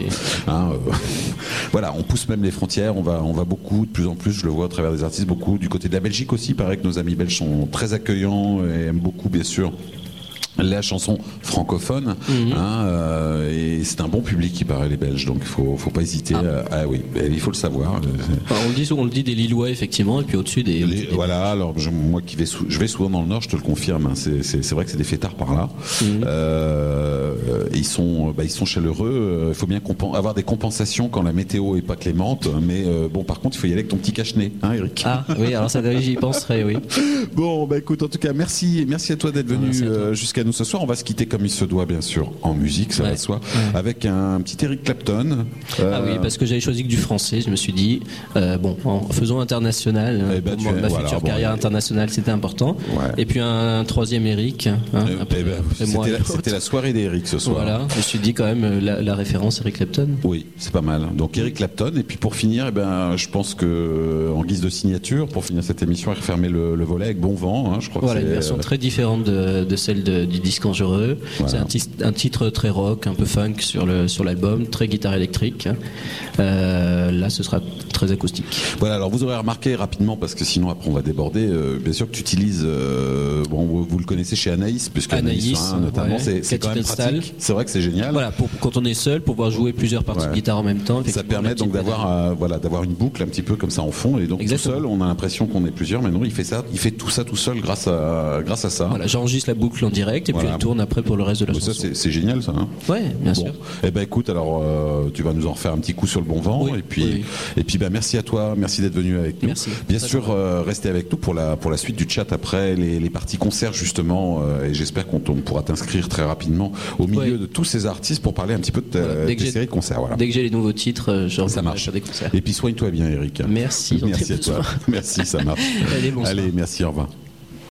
Voilà, on pousse même les frontières, on va beaucoup, de plus en plus, je le vois au travers des artistes, beaucoup du côté de la Belgique aussi. Il paraît que nos amis belges sont très accueillants et aiment beaucoup, bien sûr, la chanson francophone, et c'est un bon public qui paraît, les Belges, donc faut pas hésiter. Oui, il faut le savoir. On le dit des Lillois effectivement, et puis au-dessus des voilà. Alors moi je vais souvent dans le Nord, je te le confirme. Hein, c'est vrai que c'est des fêtards par là. Ils sont chaleureux. Il faut bien avoir des compensations quand la météo est pas clémente, mais bon, par contre, il faut y aller avec ton petit cache-nez, hein, Eric. Ah oui, alors ça, j'y penserai, oui. Bon, écoute, en tout cas, merci à toi d'être venu jusqu'à nous ce soir. On va se quitter comme il se doit, bien sûr, en musique, ça va de soi, avec un petit Eric Clapton. Oui, parce que j'avais choisi que du français. Je me suis dit, en faisant international, pour ma future carrière internationale, c'était important. Et puis un troisième Eric. C'était la soirée d'Eric ce soir. Voilà, je me suis dit quand même la référence Eric Clapton. Oui, c'est pas mal. Donc Eric Clapton. Et puis pour finir, je pense que en guise de signature, pour finir cette émission et refermer le volet avec Bon Vent, hein, je crois que c'est une version très différente de celle du disque Enjheureux. Voilà. C'est un titre très rock, un peu funk sur l'album, très guitare électrique. Là, ce sera très acoustique. Voilà, alors vous aurez remarqué rapidement, parce que sinon après on va déborder, bien sûr que tu utilises, vous le connaissez chez Anaïs, puisque Anaïs notamment, c'est quand même pratique. C'est vrai que c'est génial. Voilà, quand on est seul, pour pouvoir jouer plusieurs parties de guitare en même temps. Ça permet donc d'avoir une boucle un petit peu comme ça en fond, et donc tout seul, on a l'impression qu'on est plusieurs, mais non, il fait tout ça tout seul grâce à ça. Voilà, j'enregistre la boucle en direct et puis elle tourne après pour le reste de la chanson. Ça, c'est génial, ça. Hein, ouais, bien sûr. Eh ben écoute, alors tu vas nous en refaire un petit coup sur le Bon Vent, et puis merci à toi, merci d'être venu avec nous. Merci. Bien sûr, restez avec nous pour la suite du chat après les parties concerts justement, et j'espère qu'on pourra t'inscrire très rapidement au milieu de tous ces artistes pour parler un petit peu de tes séries de concerts. Voilà. Dès que j'ai les nouveaux titres, ça marche. Faire des concerts. Et puis soigne-toi bien, Eric. Merci. Merci à toi. Merci, ça marche. Allez, merci, au revoir.